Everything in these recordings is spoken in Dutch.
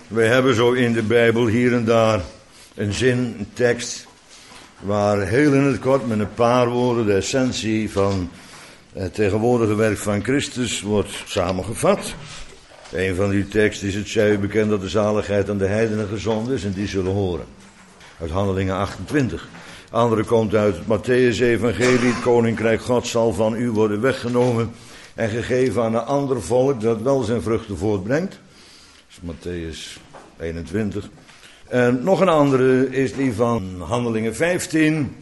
Wij hebben zo in de Bijbel hier en daar een zin, een tekst, waar heel in het kort met een paar woorden de essentie van het tegenwoordige werk van Christus wordt samengevat. Een van die teksten is: het zij u bekend dat de zaligheid aan de heidenen gezonden is en die zullen horen. Uit Handelingen 28. Andere komt uit het Mattheüs-evangelie: het koninkrijk God zal van u worden weggenomen en gegeven aan een ander volk dat wel zijn vruchten voortbrengt. Dat is Mattheüs 21. En nog een andere is die van Handelingen 15.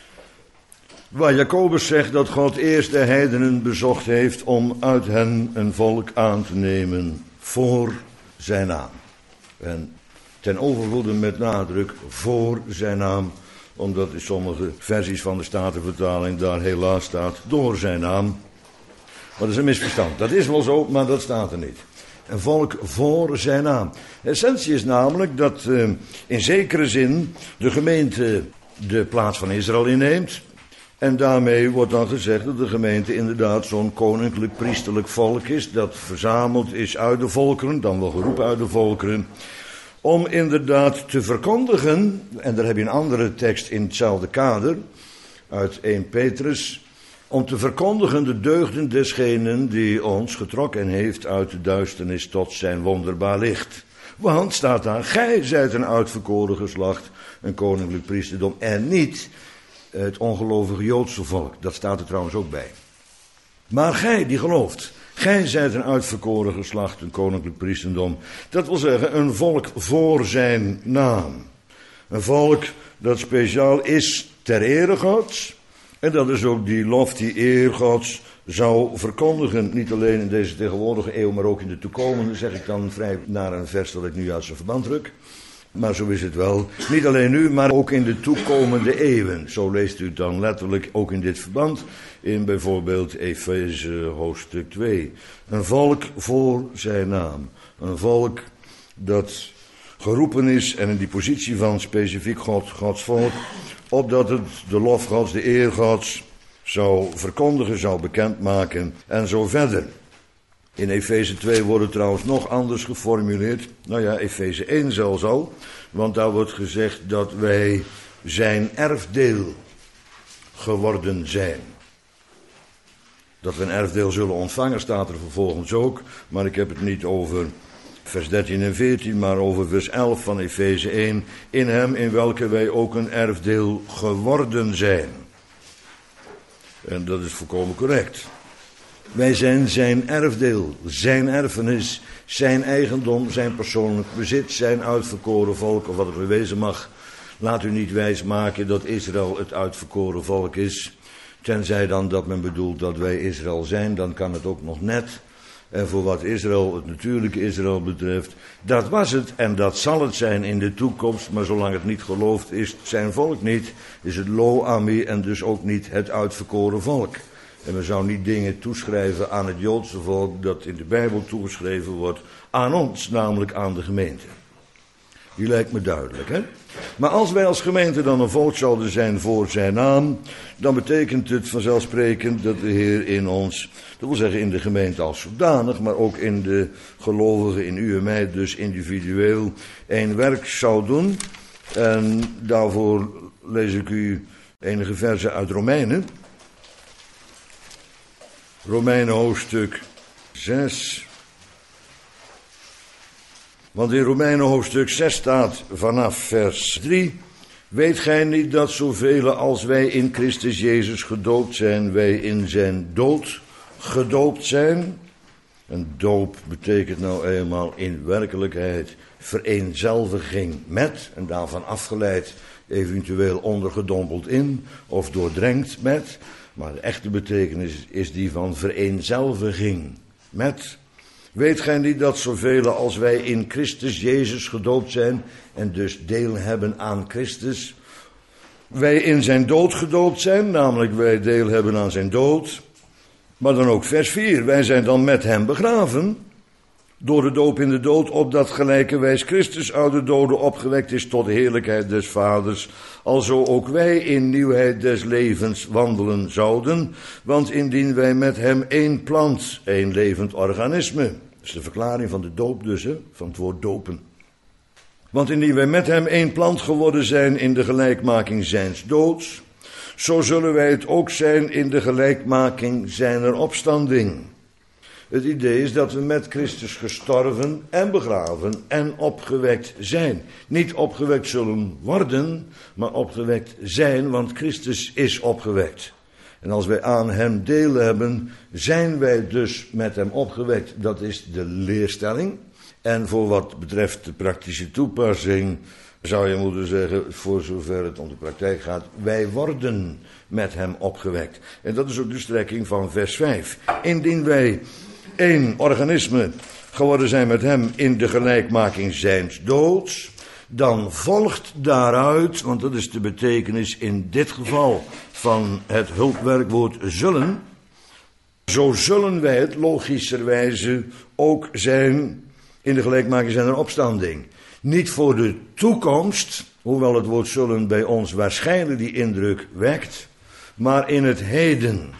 Waar Jacobus zegt dat God eerst de heidenen bezocht heeft om uit hen een volk aan te nemen voor zijn naam. En ten overvloede met nadruk voor zijn naam, omdat in sommige versies van de Statenvertaling daar helaas staat door zijn naam. Maar dat is een misverstand. Dat is wel zo, maar dat staat er niet. Een volk voor zijn naam. De essentie is namelijk dat in zekere zin de gemeente de plaats van Israël inneemt. En daarmee wordt dan gezegd dat de gemeente inderdaad zo'n koninklijk priesterlijk volk is, dat verzameld is uit de volkeren, dan wel geroepen uit de volkeren, om inderdaad te verkondigen, en daar heb je een andere tekst in hetzelfde kader, uit 1 Petrus, om te verkondigen de deugden desgenen die ons getrokken heeft uit de duisternis tot zijn wonderbaar licht. Want, staat daar, gij zijt een uitverkoren geslacht, een koninklijk priesterdom, en niet het ongelovige Joodse volk. Dat staat er trouwens ook bij. Maar gij die gelooft, gij zijt een uitverkoren geslacht, een koninklijk priesterdom. Dat wil zeggen, een volk voor zijn naam. Een volk dat speciaal is ter ere Gods. En dat is ook die lof, die eer Gods zou verkondigen. Niet alleen in deze tegenwoordige eeuw, maar ook in de toekomende, zeg ik dan vrij naar een vers dat ik nu uit zijn verband druk. Maar zo is het wel. Niet alleen nu, maar ook in de toekomende eeuwen. Zo leest u het dan letterlijk ook in dit verband. In bijvoorbeeld Efeze hoofdstuk 2. Een volk voor zijn naam. Een volk dat geroepen is en in die positie van specifiek Gods volk, opdat het de lof Gods, de eer Gods zou verkondigen, zou bekendmaken en zo verder. In Efeze 2 wordt het trouwens nog anders geformuleerd. Nou ja, Efeze 1 zelfs al. Want daar wordt gezegd dat wij zijn erfdeel geworden zijn. Dat we een erfdeel zullen ontvangen staat er vervolgens ook. Maar ik heb het niet over vers 13 en 14, maar over vers 11 van Efeze 1. In hem in welke wij ook een erfdeel geworden zijn. En dat is volkomen correct. Wij zijn zijn erfdeel, zijn erfenis, zijn eigendom, zijn persoonlijk bezit, zijn uitverkoren volk, of wat het wezen mag. Laat u niet wijsmaken dat Israël het uitverkoren volk is. Tenzij dan dat men bedoelt dat wij Israël zijn, dan kan het ook nog net. En voor wat Israël, het natuurlijke Israël betreft, dat was het en dat zal het zijn in de toekomst. Maar zolang het niet gelooft, is het zijn volk niet, is het lo ami en dus ook niet het uitverkoren volk. En we zouden niet dingen toeschrijven aan het Joodse volk dat in de Bijbel toegeschreven wordt aan ons, namelijk aan de gemeente. Die lijkt me duidelijk, hè? Maar als wij als gemeente dan een volk zouden zijn voor zijn naam, dan betekent het vanzelfsprekend dat de Heer in ons, dat wil zeggen in de gemeente als zodanig, maar ook in de gelovigen, in u en mij dus individueel, een werk zou doen. En daarvoor lees ik u enige verzen uit Romeinen. Romeinen hoofdstuk 6. Want in Romeinen hoofdstuk 6 staat vanaf vers 3. Weet gij niet dat zoveel als wij in Christus Jezus gedoopt zijn, wij in zijn dood gedoopt zijn? Een doop betekent nou eenmaal in werkelijkheid vereenzelviging met, en daarvan afgeleid eventueel ondergedompeld in of doordrenkt met. Maar de echte betekenis is die van vereenzelviging met. Weet gij niet dat zoveel als wij in Christus Jezus gedoopt zijn en dus deel hebben aan Christus, wij in zijn dood gedoopt zijn, namelijk wij deel hebben aan zijn dood. Maar dan ook vers 4, wij zijn dan met hem begraven, door de doop in de dood, opdat gelijkerwijs Christus uit de doden opgewekt is tot de heerlijkheid des Vaders, alzo ook wij in nieuwheid des levens wandelen zouden, want indien wij met hem één plant, één levend organisme, dat is de verklaring van de doop dus, van het woord dopen, Want indien wij met hem één plant geworden zijn in de gelijkmaking zijns doods, zo zullen wij het ook zijn in de gelijkmaking zijner opstanding. Het idee is dat we met Christus gestorven en begraven en opgewekt zijn. Niet opgewekt zullen worden, maar opgewekt zijn, want Christus is opgewekt. En als wij aan hem deel hebben, zijn wij dus met hem opgewekt. Dat is de leerstelling. En voor wat betreft de praktische toepassing, zou je moeten zeggen, voor zover het om de praktijk gaat, wij worden met hem opgewekt. En dat is ook de strekking van vers 5. Indien wij één organisme geworden zijn met hem in de gelijkmaking zijns doods, dan volgt daaruit, want dat is de betekenis in dit geval van het hulpwerkwoord zullen, zo zullen wij het logischerwijze ook zijn in de gelijkmaking zijner opstanding. Niet voor de toekomst, hoewel het woord zullen bij ons waarschijnlijk die indruk wekt, maar in het heden.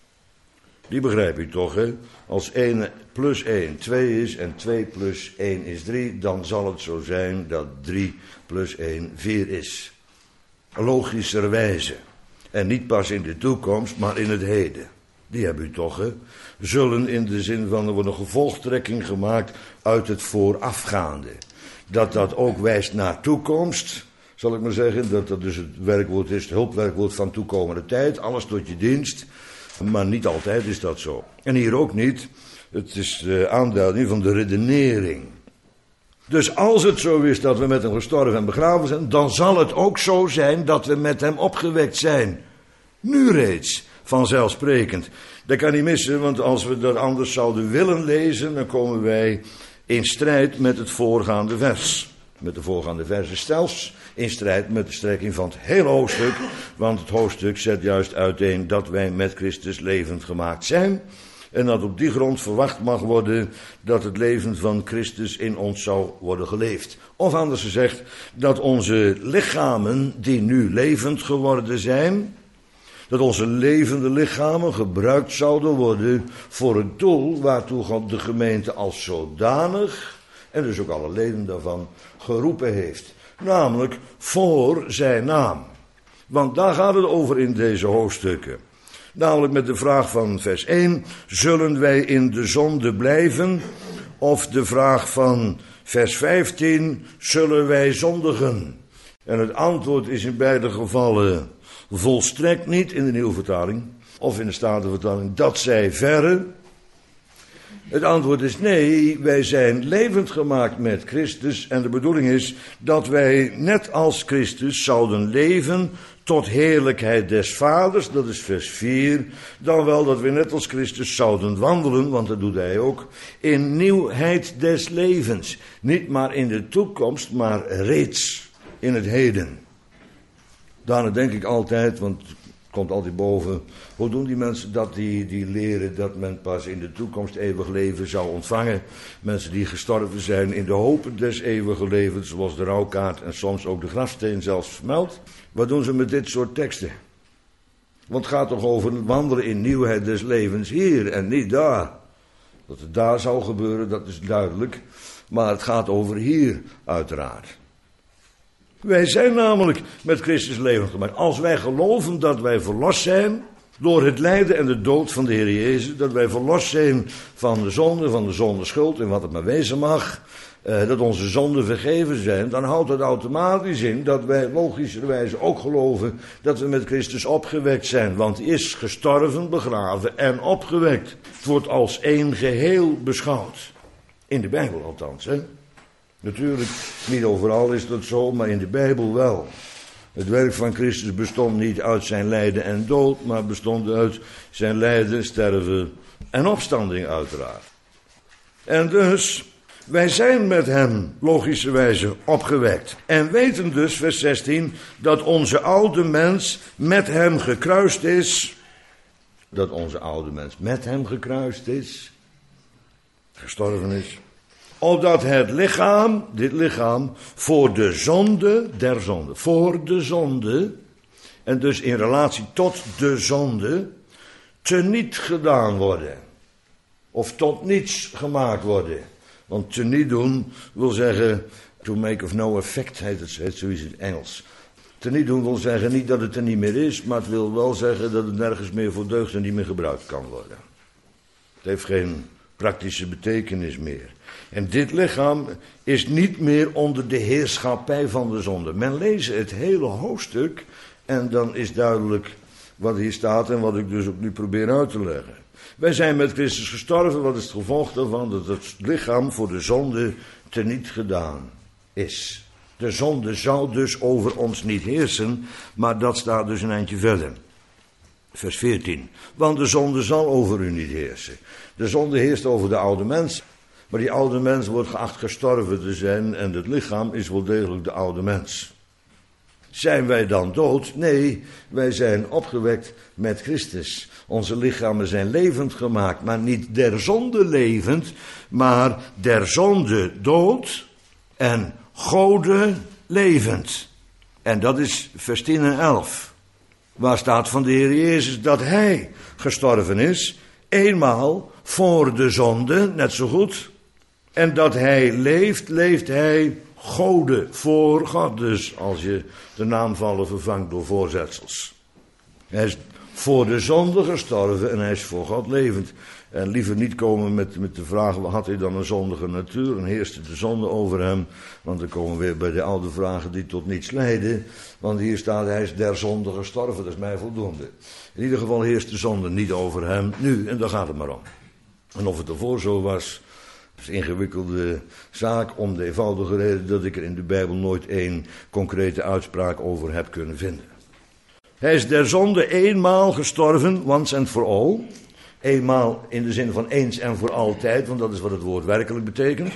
Die begrijp je toch, hè? Als 1 plus 1 2 is en 2 plus 1 is 3, dan zal het zo zijn dat 3 plus 1 4 is. Logischerwijze. En niet pas in de toekomst, maar in het heden. Die hebben u toch, hè? Zullen in de zin van, er wordt een gevolgtrekking gemaakt uit het voorafgaande. Dat ook wijst naar toekomst, zal ik maar zeggen. Dat dus het werkwoord is, het hulpwerkwoord van toekomende tijd. Alles tot je dienst. Maar niet altijd is dat zo. En hier ook niet. Het is de aanduiding van de redenering. Dus als het zo is dat we met hem gestorven en begraven zijn, dan zal het ook zo zijn dat we met hem opgewekt zijn. Nu reeds, vanzelfsprekend. Dat kan niet missen, want als we dat anders zouden willen lezen, dan komen wij in strijd met het voorgaande vers. Met de voorgaande versen zelfs in strijd met de strekking van het hele hoofdstuk. Want het hoofdstuk zet juist uiteen dat wij met Christus levend gemaakt zijn. En dat op die grond verwacht mag worden dat het leven van Christus in ons zou worden geleefd. Of anders gezegd, dat onze lichamen die nu levend geworden zijn, dat onze levende lichamen gebruikt zouden worden voor het doel waartoe God de gemeente als zodanig, en dus ook alle leden daarvan, geroepen heeft. Namelijk voor zijn naam. Want daar gaat het over in deze hoofdstukken. Namelijk met de vraag van vers 1, zullen wij in de zonde blijven? Of de vraag van vers 15, zullen wij zondigen? En het antwoord is in beide gevallen volstrekt niet in de Nieuwe Vertaling, of in de Statenvertaling, dat zij verre. Het antwoord is nee, wij zijn levend gemaakt met Christus en de bedoeling is dat wij net als Christus zouden leven tot heerlijkheid des Vaders, dat is vers 4, dan wel dat we net als Christus zouden wandelen, want dat doet hij ook, in nieuwheid des levens. Niet maar in de toekomst, maar reeds in het heden. Daarna denk ik altijd, want het komt altijd boven, hoe doen die mensen dat die leren dat men pas in de toekomst eeuwig leven zou ontvangen? Mensen die gestorven zijn in de hoop des eeuwige levens, zoals de rouwkaart en soms ook de grafsteen zelfs vermeldt. Wat doen ze met dit soort teksten? Want het gaat toch over wandelen in nieuwheid des levens hier en niet daar. Dat het daar zou gebeuren, dat is duidelijk. Maar het gaat over hier, uiteraard. Wij zijn namelijk met Christus levend gemaakt. Als wij geloven dat wij verlost zijn door het lijden en de dood van de Heer Jezus, dat wij verlost zijn van de zondeschuld en wat het maar wezen mag, dat onze zonden vergeven zijn, dan houdt het automatisch in dat wij logischerwijze ook geloven dat we met Christus opgewekt zijn. Want hij is gestorven, begraven en opgewekt. Het wordt als één geheel beschouwd. In de Bijbel althans, hè. Natuurlijk, niet overal is dat zo, maar in de Bijbel wel. Het werk van Christus bestond niet uit zijn lijden en dood, maar bestond uit zijn lijden, sterven en opstanding uiteraard. En dus, wij zijn met hem logischerwijze opgewekt. En weten dus, vers 16, dat onze oude mens met hem gekruist is. Dat onze oude mens met hem gekruist is. Gestorven is. Opdat het lichaam, dit lichaam, voor de zonde, voor de zonde, en dus in relatie tot de zonde, teniet gedaan worden. Of tot niets gemaakt worden. Want teniet doen wil zeggen To make of no effect heet het zoiets in het Engels. Teniet doen wil zeggen niet dat het er niet meer is, maar het wil wel zeggen dat het nergens meer voor deugt en niet meer gebruikt kan worden. Het heeft geen praktische betekenis meer. En dit lichaam is niet meer onder de heerschappij van de zonde. Men leest het hele hoofdstuk en dan is duidelijk wat hier staat en wat ik dus ook nu probeer uit te leggen. Wij zijn met Christus gestorven, wat is het gevolg daarvan? Dat het lichaam voor de zonde teniet gedaan is. De zonde zou dus over ons niet heersen, maar dat staat dus een eindje verder. Vers 14. Want de zonde zal over u niet heersen. De zonde heerst over de oude mens. Maar die oude mens wordt geacht gestorven te zijn en het lichaam is wel degelijk de oude mens. Zijn wij dan dood? Nee, wij zijn opgewekt met Christus. Onze lichamen zijn levend gemaakt, maar niet der zonde levend, maar der zonde dood en Gode levend. En dat is vers 10 en 11. Waar staat van de Heer Jezus dat Hij gestorven is, eenmaal voor de zonde, net zo goed. En dat Hij leeft, leeft Hij Gode, voor God. Dus als je de naamvallen vervangt door voorzetsels. Hij is voor de zonde gestorven en Hij is voor God levend. En liever niet komen met de vraag, had hij dan een zondige natuur en heerste de zonde over hem? Want dan komen we weer bij de oude vragen die tot niets leiden. Want hier staat, hij is der zonde gestorven, dat is mij voldoende. In ieder geval heerst de zonde niet over hem nu, en daar gaat het maar om. En of het ervoor zo was, is een ingewikkelde zaak om de eenvoudige reden dat ik er in de Bijbel nooit één concrete uitspraak over heb kunnen vinden. Hij is der zonde eenmaal gestorven, once and for all. Eenmaal in de zin van eens en voor altijd, want dat is wat het woord werkelijk betekent.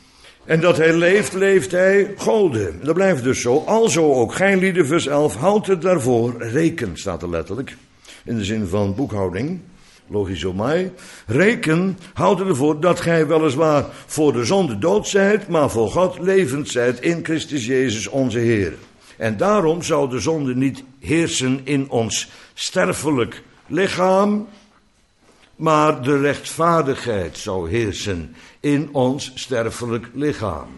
En dat hij leeft, leeft hij Gode. Dat blijft dus zo. Alzo ook gij lieden, vers 11, houdt het daarvoor, reken staat er letterlijk, in de zin van boekhouding, logizomai. Reken, houdt het ervoor dat gij weliswaar voor de zonde dood zijt, maar voor God levend zijt in Christus Jezus onze Heer. En daarom zou de zonde niet heersen in ons sterfelijk lichaam, maar de rechtvaardigheid zou heersen in ons sterfelijk lichaam.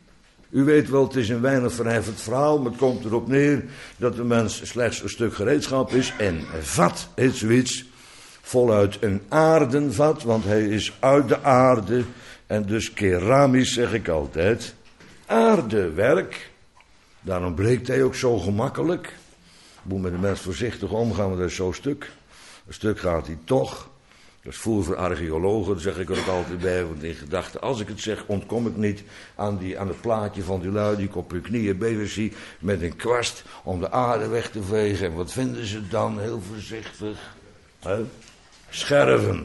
U weet wel, het is een weinig verheffend verhaal, maar het komt erop neer dat de mens slechts een stuk gereedschap is. En een vat is zoiets, voluit een aardenvat, want hij is uit de aarde. En dus keramisch zeg ik altijd, aardewerk. Daarom breekt hij ook zo gemakkelijk. Je moet met de mens voorzichtig omgaan, want hij is zo stuk. Een stuk gaat hij toch. Dat is voer voor archeologen, dat zeg ik er ook altijd bij, want in gedachten, als ik het zeg, ontkom ik niet aan het plaatje van die lui die ik op hun knieën bezig zie met een kwast om de aarde weg te vegen. En wat vinden ze dan? Heel voorzichtig. Scherven.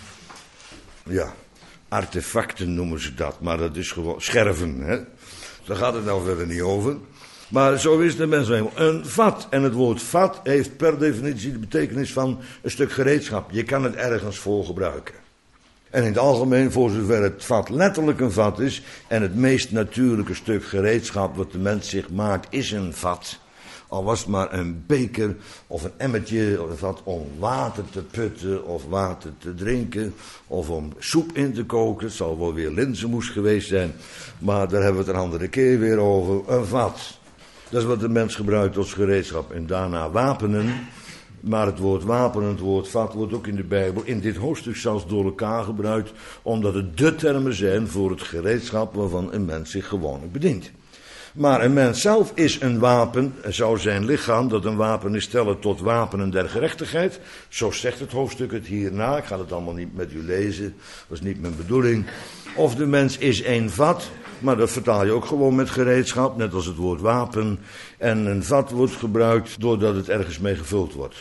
Ja, artefacten noemen ze dat, maar dat is gewoon scherven. Hè? Daar gaat het nou verder niet over. Maar zo is de mens helemaal. Een vat. En het woord vat heeft per definitie de betekenis van een stuk gereedschap. Je kan het ergens voor gebruiken. En in het algemeen, voor zover het vat letterlijk een vat is, en het meest natuurlijke stuk gereedschap wat de mens zich maakt, is een vat. Al was het maar een beker of een emmertje of een vat om water te putten of water te drinken of om soep in te koken. Het zal wel weer linzenmoes geweest zijn, maar daar hebben we het een andere keer weer over. Een vat. Dat is wat de mens gebruikt als gereedschap. En daarna wapenen. Maar het woord wapen en het woord vat wordt ook in de Bijbel in dit hoofdstuk zelfs door elkaar gebruikt, omdat het de termen zijn voor het gereedschap waarvan een mens zich gewoonlijk bedient. Maar een mens zelf is een wapen, zou zijn lichaam dat een wapen is stellen tot wapenen der gerechtigheid. Zo zegt het hoofdstuk het hierna, ik ga het allemaal niet met u lezen, dat is niet mijn bedoeling. Of de mens is een vat, maar dat vertaal je ook gewoon met gereedschap, net als het woord wapen. En een vat wordt gebruikt doordat het ergens mee gevuld wordt.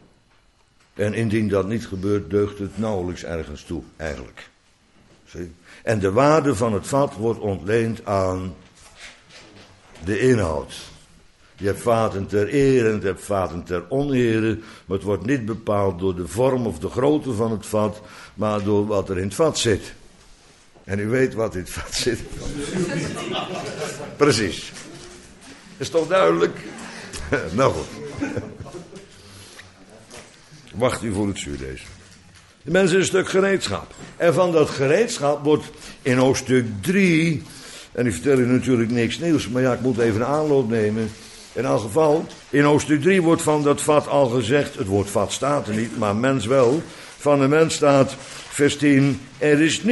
En indien dat niet gebeurt, deugt het nauwelijks ergens toe, eigenlijk. Zie? En de waarde van het vat wordt ontleend aan de inhoud. Je hebt vaten ter ere en je hebt vaten ter onere, maar het wordt niet bepaald door de vorm of de grootte van het vat, maar door wat er in het vat zit. En u weet wat in het vat zit. Precies. Is toch duidelijk? Nou goed. Wacht u voor het zuur deze. De mens is een stuk gereedschap. En van dat gereedschap wordt in hoofdstuk 3 En die vertellen natuurlijk niks nieuws, maar ja, ik moet even een aanloop nemen. In elk geval, in hoofdstuk 3 wordt van dat vat al gezegd, het woord vat staat er niet, maar mens wel. Van de mens staat, vers 10, er is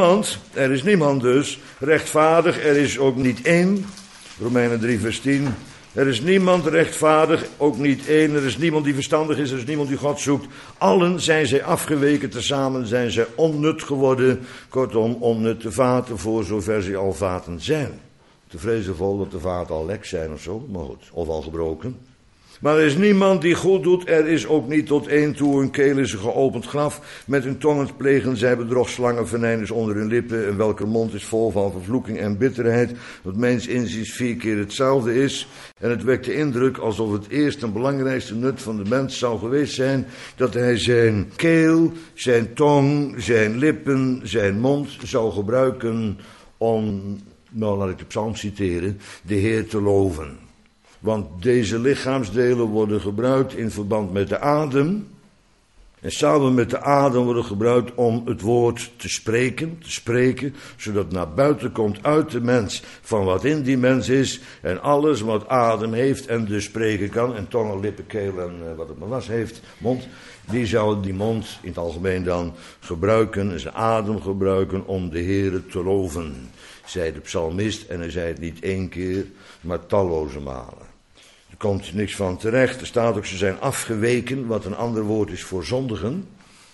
niemand dus, rechtvaardig, er is ook niet één. Romeinen 3 vers 10, er is niemand rechtvaardig, ook niet één. Er is niemand die verstandig is, er is niemand die God zoekt. Allen zijn zij afgeweken, tezamen zijn zij onnut geworden. Kortom, onnutte vaten, voor zover ze al vaten zijn. Te vrezen vol dat de vaten al lek zijn of zo, maar goed, of al gebroken. Maar er is niemand die goed doet, er is ook niet tot één toe. Hun keel is een geopend graf, met hun tongen plegen zij bedrog, slangen, venijners onder hun lippen, en welker mond is vol van vervloeking en bitterheid, dat mijns inziens 4 keer hetzelfde is. En het wekt de indruk alsof het eerste en belangrijkste nut van de mens zou geweest zijn, dat hij zijn keel, zijn tong, zijn lippen, zijn mond zou gebruiken om, nou laat ik de psalm citeren, de Heer te loven. Want deze lichaamsdelen worden gebruikt in verband met de adem. En samen met de adem worden gebruikt om het woord te spreken, zodat naar buiten komt uit de mens van wat in die mens is. En alles wat adem heeft en dus spreken kan, en tongen, lippen, keel en wat het maar was heeft, mond. Die zou die mond in het algemeen dan gebruiken, zijn adem gebruiken om de Heere te loven. Zei de psalmist, en hij zei het niet 1 keer, maar talloze malen. Er komt niks van terecht. Er staat ook, ze zijn afgeweken, wat een ander woord is voor zondigen.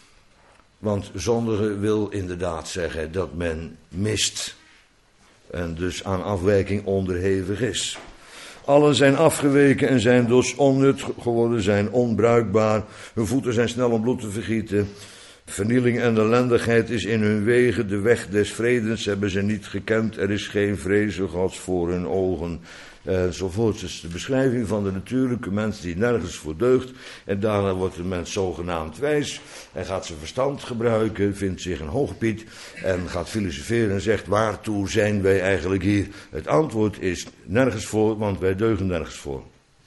Want zondigen wil inderdaad zeggen dat men mist. En dus aan afwijking onderhevig is. Allen zijn afgeweken en zijn dus onnut geworden, zijn onbruikbaar. Hun voeten zijn snel om bloed te vergieten. Vernieling en ellendigheid is in hun wegen. De weg des vredens hebben ze niet gekend. Er is geen vrezen Gods voor hun ogen. Enzovoort. Dus de beschrijving van de natuurlijke mens die nergens voor deugt. En daarna wordt de mens zogenaamd wijs. Hij gaat zijn verstand gebruiken, vindt zich een hoogpiet. En gaat filosoferen en zegt, waartoe zijn wij eigenlijk hier? Het antwoord is nergens voor, want wij deugen nergens voor.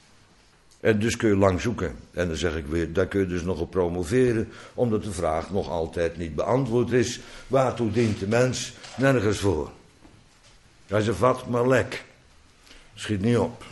En dus kun je lang zoeken. En dan zeg ik weer, daar kun je dus nog op promoveren, omdat de vraag nog altijd niet beantwoord is. Waartoe dient de mens? Nergens voor. Hij is een vat, maar lek. Schiet niet op.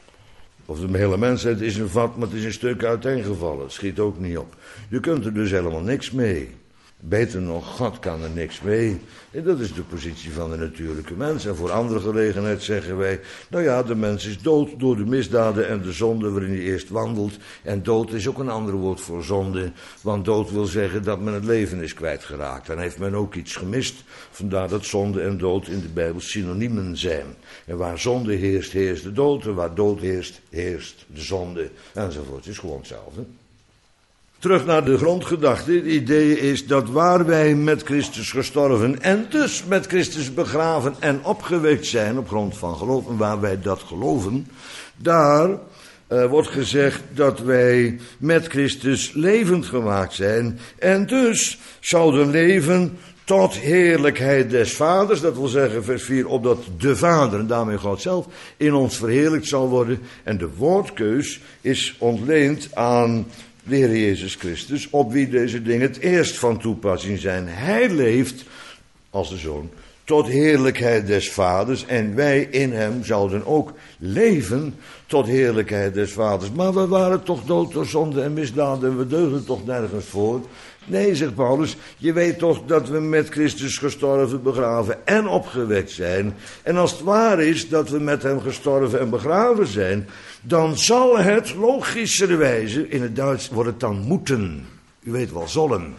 Of de hele mensheid is een vat, maar het is een stuk uiteengevallen. Schiet ook niet op. Je kunt er dus helemaal niks mee. Beter nog, God kan er niks mee. En dat is de positie van de natuurlijke mens. En voor andere gelegenheid zeggen wij, nou ja, de mens is dood door de misdaden en de zonde waarin hij eerst wandelt. En dood is ook een ander woord voor zonde. Want dood wil zeggen dat men het leven is kwijtgeraakt. Dan heeft men ook iets gemist. Vandaar dat zonde en dood in de Bijbel synoniemen zijn. En waar zonde heerst, heerst de dood. En waar dood heerst, heerst de zonde. Enzovoort. Het is gewoon hetzelfde. Terug naar de grondgedachte. Het idee is dat waar wij met Christus gestorven en dus met Christus begraven en opgewekt zijn op grond van geloof, en waar wij dat geloven, daar wordt gezegd dat wij met Christus levend gemaakt zijn en dus zouden leven tot heerlijkheid des Vaders. Dat wil zeggen, vers 4, opdat de Vader, en daarmee God zelf, in ons verheerlijkt zal worden. En de woordkeus is ontleend aan de Heer Jezus Christus, op wie deze dingen het eerst van toepassing zijn. Hij leeft als de Zoon tot heerlijkheid des Vaders en wij in hem zouden ook leven tot heerlijkheid des Vaders. Maar we waren toch dood door zonde en misdaden en we deugden toch nergens voor. Nee, zegt Paulus, je weet toch dat we met Christus gestorven, begraven en opgewekt zijn. En als het waar is dat we met hem gestorven en begraven zijn, dan zal het logischerwijze, in het Duits wordt het dan moeten. U weet wel, zullen.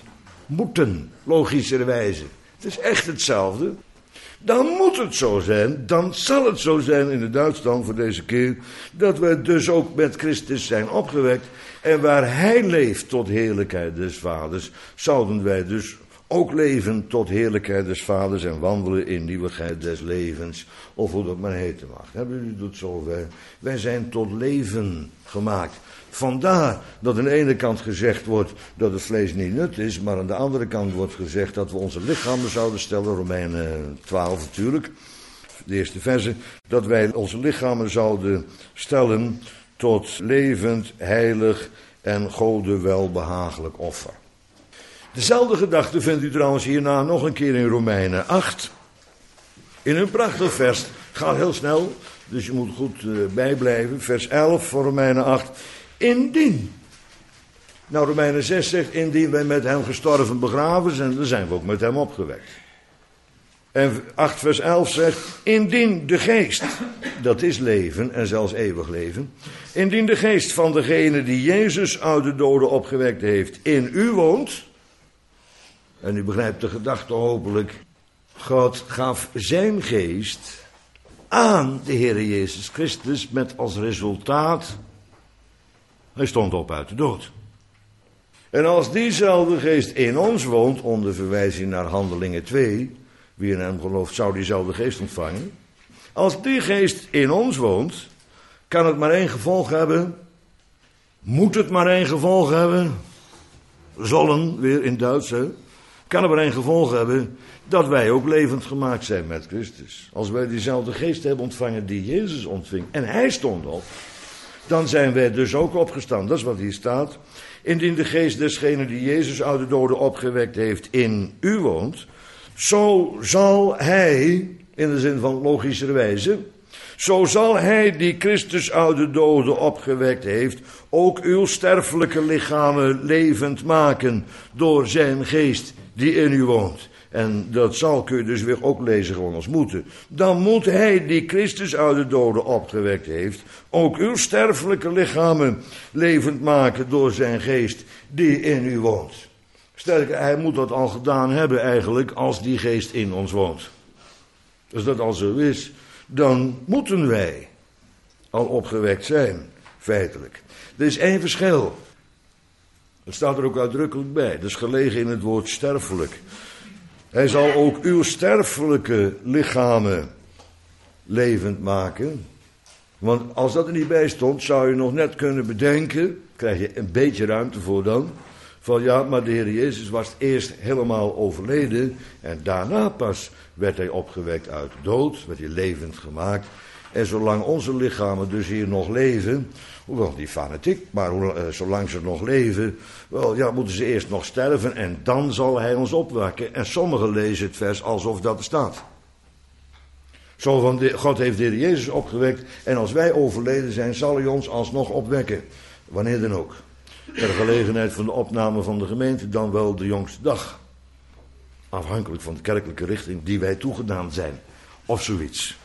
Moeten, logischerwijze. Het is echt hetzelfde. Dan moet het zo zijn, dan zal het zo zijn in het Duits dan voor deze keer, dat we dus ook met Christus zijn opgewekt. En waar hij leeft tot heerlijkheid des Vaders, zouden wij dus ook leven tot heerlijkheid des Vaders en wandelen in nieuwigheid des levens, of hoe dat maar heten mag. Hebben jullie dat zover? Wij zijn tot leven gemaakt. Vandaar dat aan de ene kant gezegd wordt dat het vlees niet nut is, maar aan de andere kant wordt gezegd dat we onze lichamen zouden stellen, Romeinen 12 natuurlijk, de eerste verse, dat wij onze lichamen zouden stellen tot levend, heilig en Gode welbehagelijk offer. Dezelfde gedachte vindt u trouwens hierna nog een keer in Romeinen 8. In een prachtig vers, gaat heel snel, dus je moet goed bijblijven. Vers 11 voor Romeinen 8. Indien. Nou, Romeinen 6 zegt, indien wij met hem gestorven begraven zijn, dan zijn we ook met hem opgewekt. En 8 vers 11 zegt, indien de geest, dat is leven en zelfs eeuwig leven. Indien de geest van degene die Jezus uit de doden opgewekt heeft in u woont. En u begrijpt de gedachte hopelijk. God gaf zijn geest aan de Heer Jezus Christus met als resultaat, hij stond op uit de dood. En als diezelfde geest in ons woont, onder verwijzing naar Handelingen 2, wie in hem gelooft zou diezelfde geest ontvangen. Als die geest in ons woont, kan het maar één gevolg hebben. Moet het maar één gevolg hebben. Zullen, weer in Duits, hè. Kan het maar één gevolg hebben, dat wij ook levend gemaakt zijn met Christus. Als wij diezelfde geest hebben ontvangen die Jezus ontving, en hij stond op, dan zijn wij dus ook opgestaan. Dat is wat hier staat. Indien de geest desgene die Jezus uit de doden opgewekt heeft in u woont, zo zal hij, in de zin van logischerwijze, zo zal hij die Christus uit de doden opgewekt heeft, ook uw sterfelijke lichamen levend maken door zijn geest die in u woont. En dat kun je dus weer ook lezen gewoon als moeten. Dan moet hij die Christus uit de doden opgewekt heeft, ook uw sterfelijke lichamen levend maken door zijn geest die in u woont. Sterker, hij moet dat al gedaan hebben eigenlijk als die geest in ons woont. Als dat al zo is, dan moeten wij al opgewekt zijn, feitelijk. Er is één verschil. Dat staat er ook uitdrukkelijk bij. Dat is gelegen in het woord sterfelijk. Hij zal ook uw sterfelijke lichamen levend maken. Want als dat er niet bij stond, zou je nog net kunnen bedenken, krijg je een beetje ruimte voor dan, van ja, maar de Heer Jezus was eerst helemaal overleden en daarna pas werd hij opgewekt uit de dood, werd hij levend gemaakt. En zolang onze lichamen dus hier nog leven, hoewel die fanatiek, maar zolang ze nog leven, wel ja, moeten ze eerst nog sterven en dan zal hij ons opwekken. En sommigen lezen het vers alsof dat er staat. Zo van, God heeft de Heer Jezus opgewekt en als wij overleden zijn, zal hij ons alsnog opwekken. Wanneer dan ook. Ter gelegenheid van de opname van de gemeente, dan wel de jongste dag. Afhankelijk van de kerkelijke richting die wij toegedaan zijn. Of zoiets.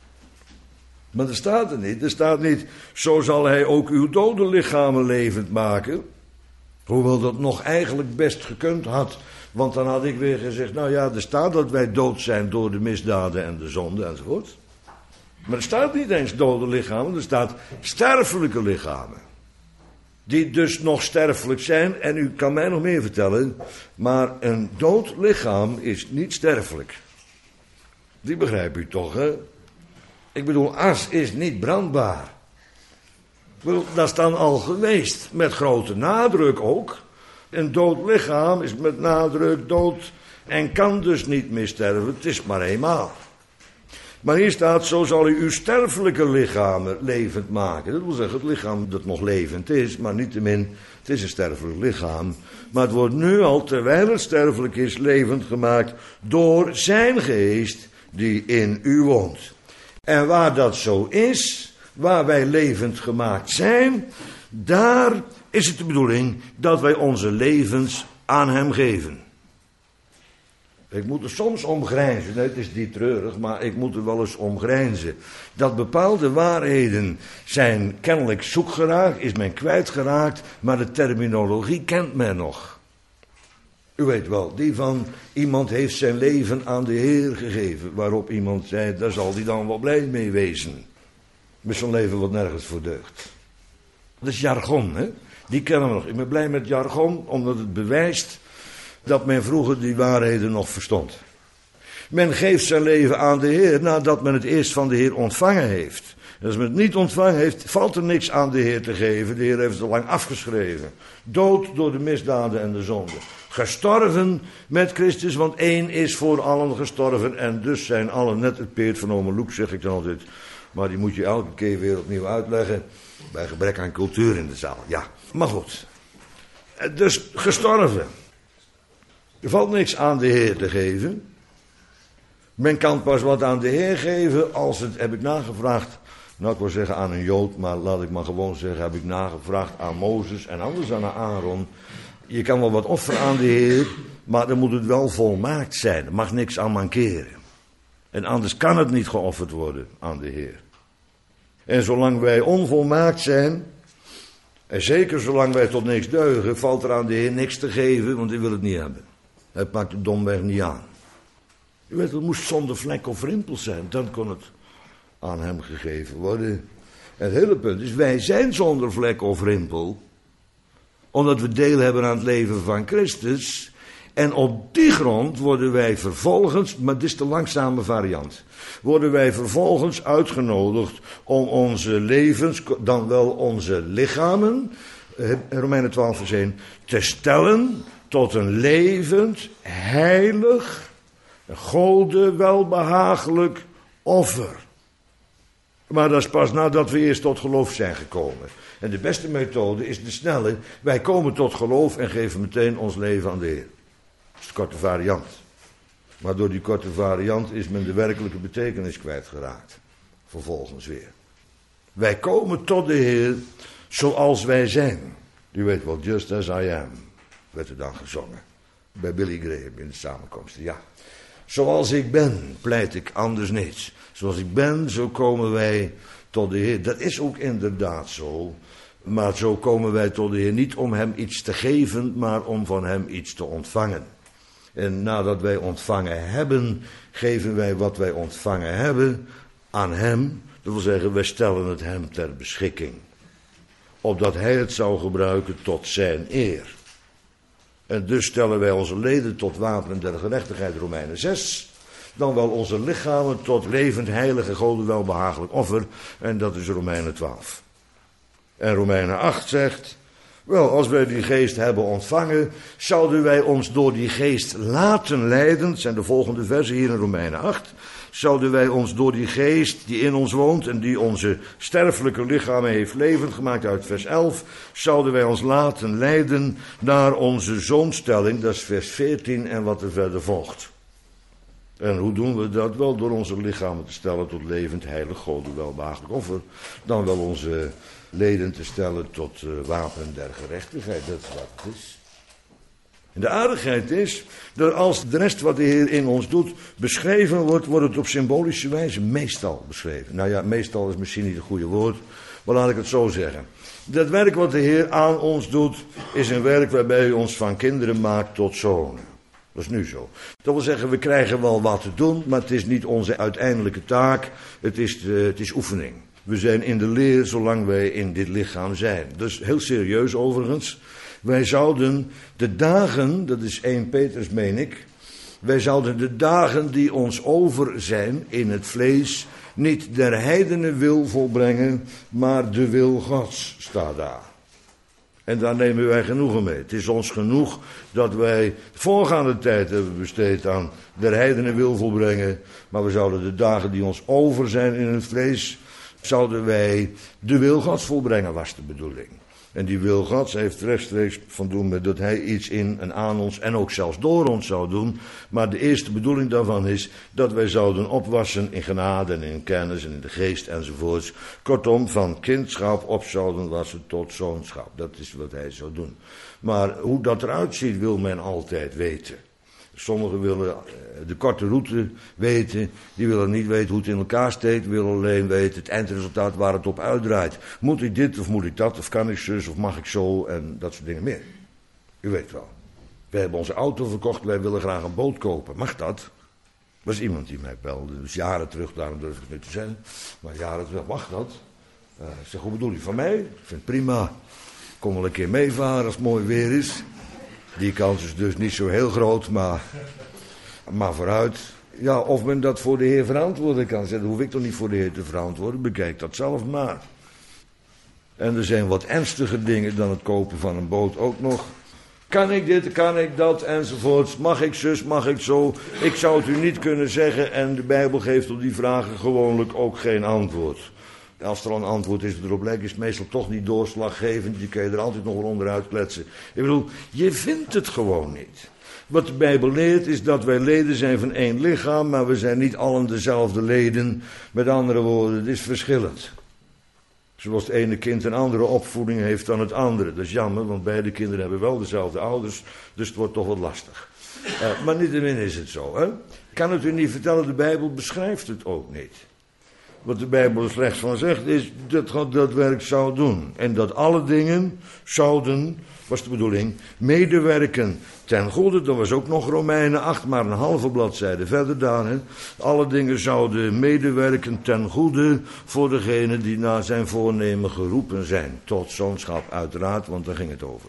Maar er staat er niet. Er staat niet, zo zal hij ook uw dode lichamen levend maken. Hoewel dat nog eigenlijk best gekund had. Want dan had ik weer gezegd, nou ja, er staat dat wij dood zijn door de misdaden en de zonde enzovoort. Maar er staat niet eens dode lichamen, er staat sterfelijke lichamen. Die dus nog sterfelijk zijn. En u kan mij nog meer vertellen. Maar een dood lichaam is niet sterfelijk. Die begrijp u toch, hè? Ik bedoel, as is niet brandbaar. Ik bedoel, dat is dan al geweest. Met grote nadruk ook. Een dood lichaam is met nadruk dood. En kan dus niet meer sterven. Het is maar eenmaal. Maar hier staat, zo zal u uw sterfelijke lichamen levend maken. Dat wil zeggen, het lichaam dat nog levend is, maar niettemin, het is een sterfelijk lichaam. Maar het wordt nu al, terwijl het sterfelijk is, levend gemaakt door zijn geest die in u woont. En waar dat zo is, waar wij levend gemaakt zijn, daar is het de bedoeling dat wij onze levens aan hem geven. Ik moet er soms om grijnzen. Nee, het is niet treurig, maar ik moet er wel eens om grijnzen. Dat bepaalde waarheden zijn kennelijk zoekgeraakt, is men kwijtgeraakt, maar de terminologie kent men nog. U weet wel, die van iemand heeft zijn leven aan de Heer gegeven, waarop iemand zei, daar zal hij dan wel blij mee wezen. Met zo'n leven wat nergens voor deugt. Dat is jargon, hè? Die kennen we nog. Ik ben blij met jargon, omdat het bewijst dat men vroeger die waarheden nog verstond. Men geeft zijn leven aan de Heer nadat men het eerst van de Heer ontvangen heeft. En als men het niet ontvangen heeft, valt er niks aan de Heer te geven. De Heer heeft het al lang afgeschreven. Dood door de misdaden en de zonde. Gestorven met Christus, want één is voor allen gestorven. En dus zijn allen net het peert van ome Loek, zeg ik dan altijd. Maar die moet je elke keer weer opnieuw uitleggen. Bij gebrek aan cultuur in de zaal, ja. Maar goed. Dus gestorven. Er valt niks aan de Heer te geven. Men kan pas wat aan de Heer geven als het, heb ik nagevraagd, nou ik wil zeggen aan een Jood, maar laat ik maar gewoon zeggen, heb ik nagevraagd aan Mozes en anders dan aan Aaron. Je kan wel wat offeren aan de Heer, maar dan moet het wel volmaakt zijn. Er mag niks aan mankeren. En anders kan het niet geofferd worden aan de Heer. En zolang wij onvolmaakt zijn, en zeker zolang wij tot niks deugen, valt er aan de Heer niks te geven, want hij wil het niet hebben. Hij pakt het domweg niet aan. U weet, het moest zonder vlek of rimpel zijn, dan kon het aan hem gegeven worden. Het hele punt is, wij zijn zonder vlek of rimpel, omdat we deel hebben aan het leven van Christus. En op die grond worden wij vervolgens, maar dit is de langzame variant, worden wij vervolgens uitgenodigd om onze levens, dan wel onze lichamen, Romeinen 12 vers 1, te stellen tot een levend, heilig, Gode welbehagelijk offer. Maar dat is pas nadat we eerst tot geloof zijn gekomen. En de beste methode is de snelle. Wij komen tot geloof en geven meteen ons leven aan de Heer. Dat is de korte variant. Maar door die korte variant is men de werkelijke betekenis kwijtgeraakt. Vervolgens weer. Wij komen tot de Heer zoals wij zijn. U weet wel, just as I am, werd er dan gezongen. Bij Billy Graham in de samenkomsten, ja. Zoals ik ben, pleit ik anders niets. Zoals ik ben, zo komen wij tot de Heer. Dat is ook inderdaad zo. Maar zo komen wij tot de Heer niet om hem iets te geven, maar om van hem iets te ontvangen. En nadat wij ontvangen hebben, geven wij wat wij ontvangen hebben aan hem. Dat wil zeggen, wij stellen het hem ter beschikking. Opdat hij het zou gebruiken tot zijn eer. En dus stellen wij onze leden tot wapenen der gerechtigheid, Romeinen 6. Dan wel onze lichamen tot levend, heilige, Gode welbehagelijk offer. En dat is Romeinen 12. En Romeinen 8 zegt, wel, als wij die geest hebben ontvangen, zouden wij ons door die geest laten leiden. Dat zijn de volgende versen hier in Romeinen 8. Zouden wij ons door die geest die in ons woont en die onze sterfelijke lichamen heeft levend gemaakt uit vers 11, zouden wij ons laten leiden naar onze zoonstelling, dat is vers 14 en wat er verder volgt. En hoe doen we dat? Wel door onze lichamen te stellen tot levend, heilig, Gode welbehagelijk offer, dan wel onze leden te stellen tot wapen der gerechtigheid. Dat is wat het is. En de aardigheid is, dat als de rest wat de Heer in ons doet beschreven wordt, wordt het op symbolische wijze meestal beschreven. Nou ja, meestal is misschien niet het goede woord, maar laat ik het zo zeggen. Dat werk wat de Heer aan ons doet, is een werk waarbij hij ons van kinderen maakt tot zonen. Dat is nu zo. Dat wil zeggen, we krijgen wel wat te doen, maar het is niet onze uiteindelijke taak, het is oefening. We zijn in de leer zolang wij in dit lichaam zijn. Dus heel serieus overigens. Wij zouden de dagen, dat is 1 Petrus meen ik, wij zouden de dagen die ons over zijn in het vlees niet der heidenen wil volbrengen, maar de wil Gods staat daar. En daar nemen wij genoegen mee. Het is ons genoeg dat wij voorgaande tijd hebben besteed aan der heidenen wil volbrengen, maar we zouden de dagen die ons over zijn in het vlees, zouden wij de wil Gods volbrengen, was de bedoeling. En die wil Gods heeft rechtstreeks van doen met dat hij iets in en aan ons en ook zelfs door ons zou doen. Maar de eerste bedoeling daarvan is dat wij zouden opwassen in genade en in kennis en in de geest enzovoorts. Kortom, van kindschap op zouden wassen tot zoonschap. Dat is wat hij zou doen. Maar hoe dat eruit ziet wil men altijd weten. Sommigen willen de korte route weten, die willen niet weten hoe het in elkaar steekt, willen alleen weten het eindresultaat waar het op uitdraait. Moet ik dit of moet ik dat, of kan ik zus of mag ik zo en dat soort dingen meer. U weet wel. Wij hebben onze auto verkocht, wij willen graag een boot kopen. Mag dat? Er was iemand die mij belde, dus jaren terug, daarom durf ik het niet te zeggen. Maar jaren terug, mag dat? Ik zeg, hoe bedoel je van mij? Ik vind het prima. Kom wel een keer meevaren als het mooi weer is. Die kans is dus niet zo heel groot, maar vooruit. Ja, of men dat voor de Heer verantwoorden kan zetten, hoef ik toch niet voor de Heer te verantwoorden. Bekijk dat zelf maar. En er zijn wat ernstige dingen dan het kopen van een boot ook nog. Kan ik dit, kan ik dat, enzovoorts. Mag ik zus, mag ik zo. Ik zou het u niet kunnen zeggen en de Bijbel geeft op die vragen gewoonlijk ook geen antwoord. Als er al een antwoord is erop lijkt, is het meestal toch niet doorslaggevend. Je kan je er altijd nog wel onderuit kletsen. Ik bedoel, je vindt het gewoon niet. Wat de Bijbel leert is dat wij leden zijn van één lichaam, maar we zijn niet allen dezelfde leden. Met andere woorden, het is verschillend. Zoals het ene kind een andere opvoeding heeft dan het andere. Dat is jammer, want beide kinderen hebben wel dezelfde ouders, dus het wordt toch wat lastig. Maar niettemin is het zo. Hè? Ik kan het u niet vertellen, de Bijbel beschrijft het ook niet. Wat de Bijbel er slechts van zegt is dat God dat werk zou doen. En dat alle dingen zouden, was de bedoeling, medewerken ten goede. Dat was ook nog Romeinen 8, maar een halve bladzijde verder daar. Hè. Alle dingen zouden medewerken ten goede voor degenen die naar zijn voornemen geroepen zijn. Tot zoonschap uiteraard, want daar ging het over.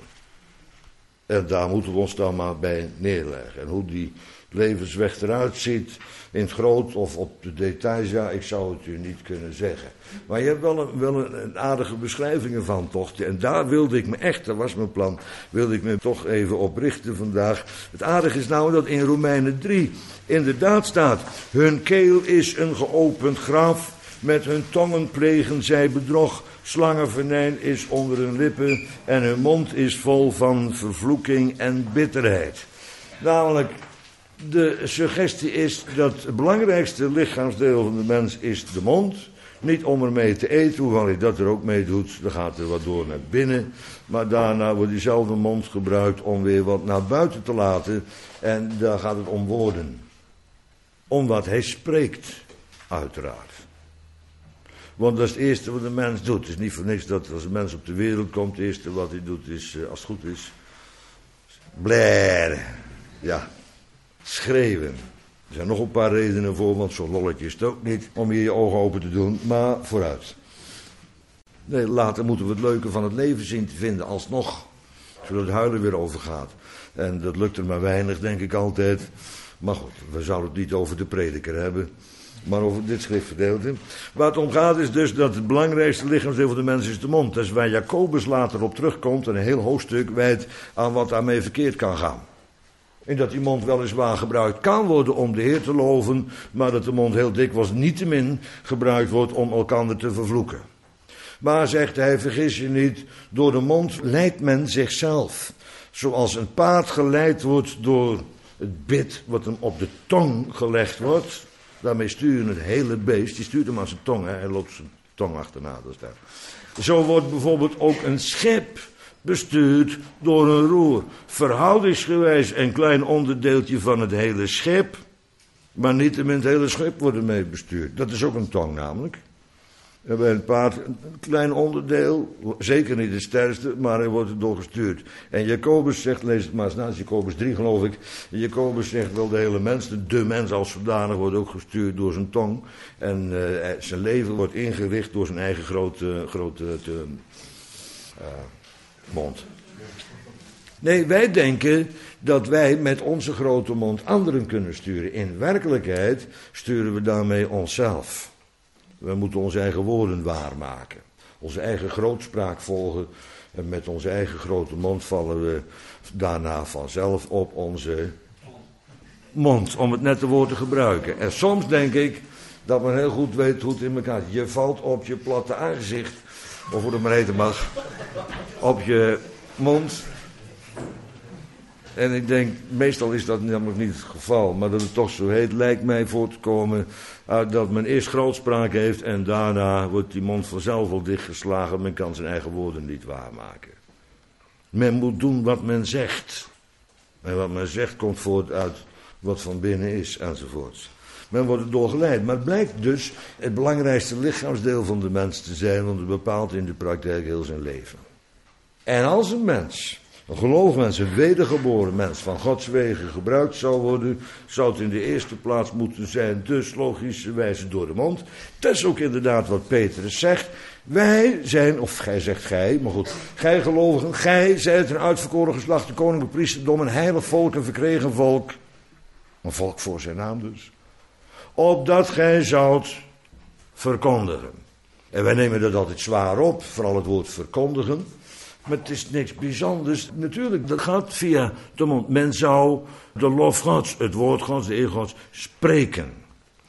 En daar moeten we ons dan maar bij neerleggen. En hoe die levensweg eruit ziet, in het groot of op de details, ja, ik zou het u niet kunnen zeggen. Maar je hebt wel een aardige beschrijvingen van, toch? En daar wilde ik me echt, dat was mijn plan, wilde ik me toch even op richten vandaag. Het aardige is nou dat in Romeinen 3 inderdaad staat, hun keel is een geopend graf, met hun tongen plegen zij bedrog. Slangenvenijn is onder hun lippen en hun mond is vol van vervloeking en bitterheid. Namelijk, de suggestie is dat het belangrijkste lichaamsdeel van de mens is de mond. Niet om ermee te eten, hoewel hij dat er ook mee doet, dan gaat er wat door naar binnen. Maar daarna wordt diezelfde mond gebruikt om weer wat naar buiten te laten. En daar gaat het om woorden. Om wat hij spreekt, uiteraard. Want dat is het eerste wat een mens doet. Het is niet voor niks dat als een mens op de wereld komt, het eerste wat hij doet is, als het goed is, blaren. Ja, schreeuwen. Er zijn nog een paar redenen voor, want zo'n lolletje is het ook niet om hier je ogen open te doen, maar vooruit. Nee, later moeten we het leuke van het leven zien te vinden, alsnog. Zodat het huilen weer overgaat. En dat lukt er maar weinig, denk ik altijd. Maar goed, we zouden het niet over de prediker hebben, maar over dit schriftgedeelte. Waar het om gaat is dus dat het belangrijkste lichaamsdeel van de mens is de mond. Dat is waar Jacobus later op terugkomt en een heel hoofdstuk wijdt aan wat daarmee verkeerd kan gaan. En dat die mond weliswaar gebruikt kan worden om de Heer te loven, maar dat de mond heel dikwijls niettemin gebruikt wordt om elkander te vervloeken. Maar, zegt hij, vergis je niet, door de mond leidt men zichzelf. Zoals een paard geleid wordt door het bit wat hem op de tong gelegd wordt. Daarmee stuur je het hele beest. Je stuurt hem aan zijn tong, hè? Hij loopt zijn tong achterna. Dat is daar. Zo wordt bijvoorbeeld ook een schip bestuurd door een roer. Verhoudingsgewijs een klein onderdeeltje van het hele schip, maar niettemin het hele schip wordt ermee bestuurd. Dat is ook een tong namelijk. En bij een paard een klein onderdeel, zeker niet het sterkste, maar hij wordt erdoor gestuurd. En Jacobus zegt, lees het maar eens na, Jacobus 3 geloof ik. Jacobus zegt wel de hele mens, de mens als zodanig wordt ook gestuurd door zijn tong. En zijn leven wordt ingericht door zijn eigen grote mond. Nee, wij denken dat wij met onze grote mond anderen kunnen sturen. In werkelijkheid sturen we daarmee onszelf. We moeten onze eigen woorden waarmaken. Onze eigen grootspraak volgen. En met onze eigen grote mond vallen we daarna vanzelf op onze mond. Om het nette woord te gebruiken. En soms denk ik dat men heel goed weet hoe het in elkaar zit. Je valt op je platte aangezicht. Of hoe het maar heten mag. Op je mond. En ik denk, meestal is dat namelijk niet het geval. Maar dat het toch zo heet, lijkt mij voor te komen uit dat men eerst grootspraak heeft. En daarna wordt die mond vanzelf wel dichtgeslagen. Men kan zijn eigen woorden niet waarmaken. Men moet doen wat men zegt. En wat men zegt komt voort uit wat van binnen is, enzovoorts. Men wordt erdoor geleid. Maar het blijkt dus het belangrijkste lichaamsdeel van de mens te zijn, want het bepaalt in de praktijk heel zijn leven. En als een mens, een geloofmens, een wedergeboren mens van Gods wegen gebruikt zou worden, zou het in de eerste plaats moeten zijn, dus logischerwijze door de mond. Dat is ook inderdaad wat Petrus zegt. Wij zijn, of gij zegt gij, maar goed, gij gelovigen, gij zijt een uitverkoren geslacht, een koninklijk priesterdom, een heilig volk, een verkregen volk. Een volk voor zijn naam dus. Opdat gij zoudt verkondigen. En wij nemen dat altijd zwaar op, vooral het woord verkondigen. Maar het is niks bijzonders. Natuurlijk, dat gaat via de mond. Men zou de lof Gods, het woord Gods, de eer Gods, spreken.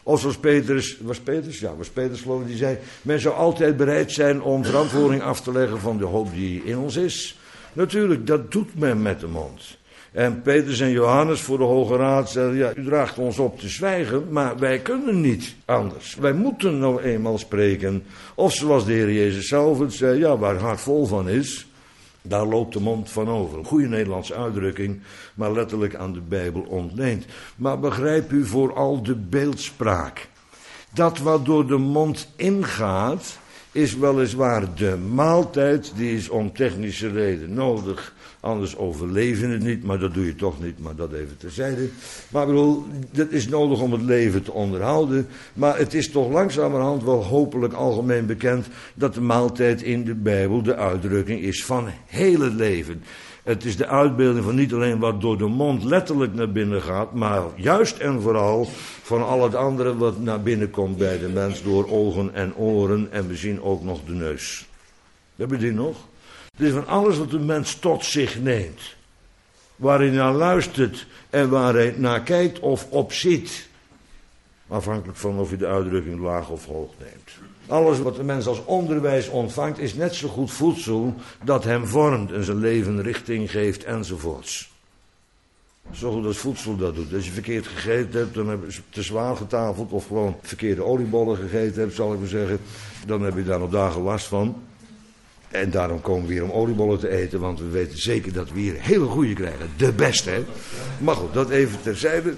Of zoals Petrus geloof ik, die zei, men zou altijd bereid zijn om verantwoording af te leggen van de hoop die in ons is. Natuurlijk, dat doet men met de mond. En Petrus en Johannes voor de Hoge Raad zeiden, ja, u draagt ons op te zwijgen, maar wij kunnen niet anders. Wij moeten nou eenmaal spreken. Of zoals de Heer Jezus zelf het zei, ja, waar het hart vol van is, daar loopt de mond van over. Een goede Nederlandse uitdrukking, maar letterlijk aan de Bijbel ontleend. Maar begrijp u vooral de beeldspraak. Dat wat door de mond ingaat, is weliswaar de maaltijd, die is om technische reden nodig. Anders overleven het niet, maar dat doe je toch niet, maar dat even terzijde. Maar ik bedoel, dat is nodig om het leven te onderhouden. Maar het is toch langzamerhand wel hopelijk algemeen bekend dat de maaltijd in de Bijbel de uitdrukking is van heel het leven. Het is de uitbeelding van niet alleen wat door de mond letterlijk naar binnen gaat, maar juist en vooral van al het andere wat naar binnen komt bij de mens door ogen en oren en we zien ook nog de neus. Heb je die nog? Het is van alles wat de mens tot zich neemt. Waar hij naar luistert en waar hij naar kijkt of op ziet. Afhankelijk van of je de uitdrukking laag of hoog neemt. Alles wat de mens als onderwijs ontvangt is net zo goed voedsel dat hem vormt en zijn leven richting geeft enzovoorts. Zo goed als voedsel dat doet. Als je verkeerd gegeten hebt, dan heb je te zwaar getafeld of gewoon verkeerde oliebollen gegeten hebt, zal ik maar zeggen. Dan heb je daar nog dagen last van. En daarom komen we hier om oliebollen te eten, want we weten zeker dat we hier hele goede krijgen. De beste, hè. Maar goed, dat even terzijde.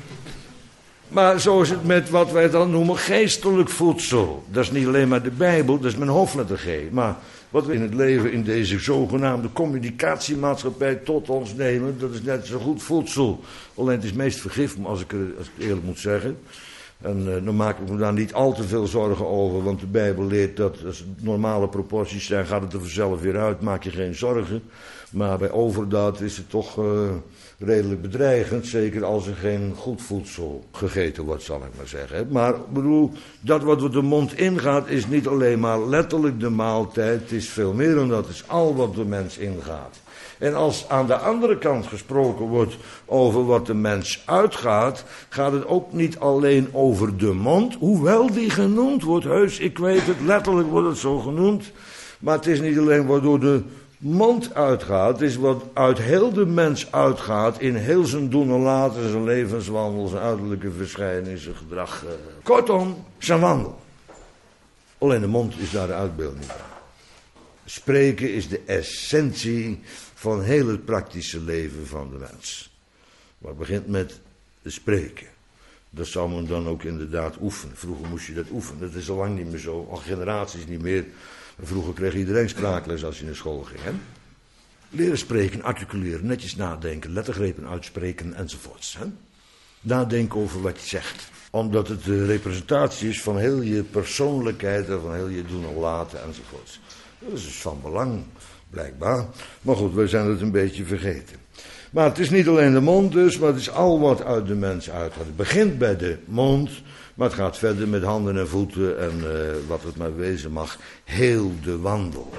Maar zo is het met wat wij dan noemen geestelijk voedsel. Dat is niet alleen maar de Bijbel, dat is mijn hoofdletter G. Maar wat we in het leven in deze zogenaamde communicatiemaatschappij tot ons nemen, dat is net zo goed voedsel. Alleen het is meest vergif, als ik het eerlijk moet zeggen. En dan maak ik me daar niet al te veel zorgen over, want de Bijbel leert dat als het normale proporties zijn, gaat het er vanzelf weer uit, maak je geen zorgen. Maar bij overdaad is het toch redelijk bedreigend, zeker als er geen goed voedsel gegeten wordt, zal ik maar zeggen. Maar ik bedoel, dat wat door de mond ingaat is niet alleen maar letterlijk de maaltijd, het is veel meer dan dat, het is al wat de mens ingaat. En als aan de andere kant gesproken wordt over wat de mens uitgaat, gaat het ook niet alleen over de mond, hoewel die genoemd wordt, heus, ik weet het, letterlijk wordt het zo genoemd, maar het is niet alleen wat door de mond uitgaat, het is wat uit heel de mens uitgaat, in heel zijn doen en laten, zijn levenswandel, zijn uiterlijke verschijning, zijn gedrag, kortom, zijn wandel. Alleen de mond is daar de uitbeelding van. Spreken is de essentie van heel het praktische leven van de mens. Maar het begint met spreken. Dat zou men dan ook inderdaad oefenen. Vroeger moest je dat oefenen. Dat is al lang niet meer zo. Al generaties niet meer. Vroeger kreeg iedereen spraakles als je naar school ging. Hè? Leren spreken, articuleren, netjes nadenken, lettergrepen uitspreken enzovoorts. Hè? Nadenken over wat je zegt. Omdat het de representatie is van heel je persoonlijkheid en van heel je doen en laten enzovoorts. Dat is dus van belang, blijkbaar. Maar goed, wij zijn het een beetje vergeten. Maar het is niet alleen de mond dus, maar het is al wat uit de mens uitgaat. Het begint bij de mond, maar het gaat verder met handen en voeten en wat het maar wezen mag, heel de wandel.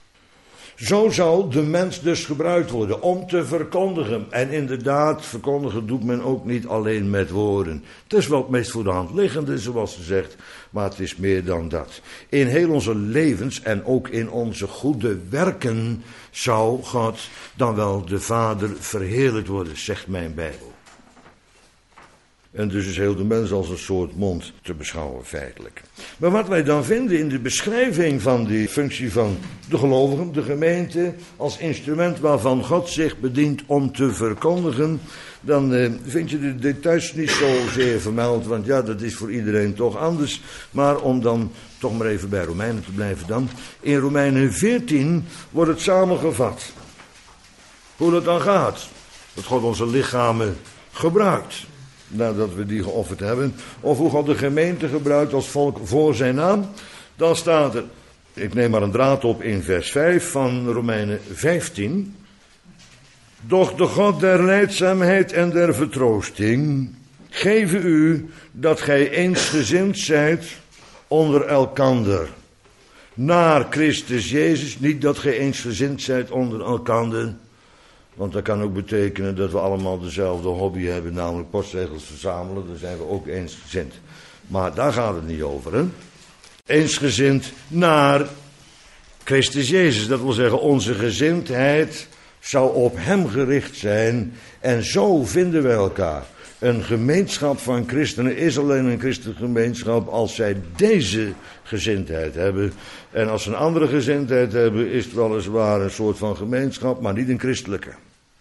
Zo zal de mens dus gebruikt worden om te verkondigen. En inderdaad, verkondigen doet men ook niet alleen met woorden. Het is wel het meest voor de hand liggende, zoals ze zegt, maar het is meer dan dat. In heel onze levens en ook in onze goede werken zou God dan wel de Vader verheerlijkt worden, zegt mijn Bijbel. En dus is heel de mens als een soort mond te beschouwen feitelijk. Maar wat wij dan vinden in de beschrijving van die functie van de gelovigen, de gemeente, als instrument waarvan God zich bedient om te verkondigen, dan vind je de details niet zozeer vermeld, want ja, dat is voor iedereen toch anders. Maar om dan toch maar even bij Romeinen te blijven dan. In Romeinen 14 wordt het samengevat. Hoe dat dan gaat. Dat God onze lichamen gebruikt. Nadat we die geofferd hebben. Of hoe God de gemeente gebruikt als volk voor zijn naam. Dan staat er, ik neem maar een draad op in vers 5 van Romeinen 15. Doch de God der lijdzaamheid en der vertroosting geven u dat gij eensgezind zijt onder elkander. Naar Christus Jezus, niet dat gij eensgezind zijt onder elkander. Want dat kan ook betekenen dat we allemaal dezelfde hobby hebben, namelijk postzegels verzamelen. Dan zijn we ook eensgezind. Maar daar gaat het niet over, hè. Eensgezind naar Christus Jezus. Dat wil zeggen, onze gezindheid zou op hem gericht zijn. En zo vinden wij elkaar. Een gemeenschap van christenen is alleen een christelijke gemeenschap als zij deze gezindheid hebben. En als ze een andere gezindheid hebben, is het weliswaar een soort van gemeenschap, maar niet een christelijke.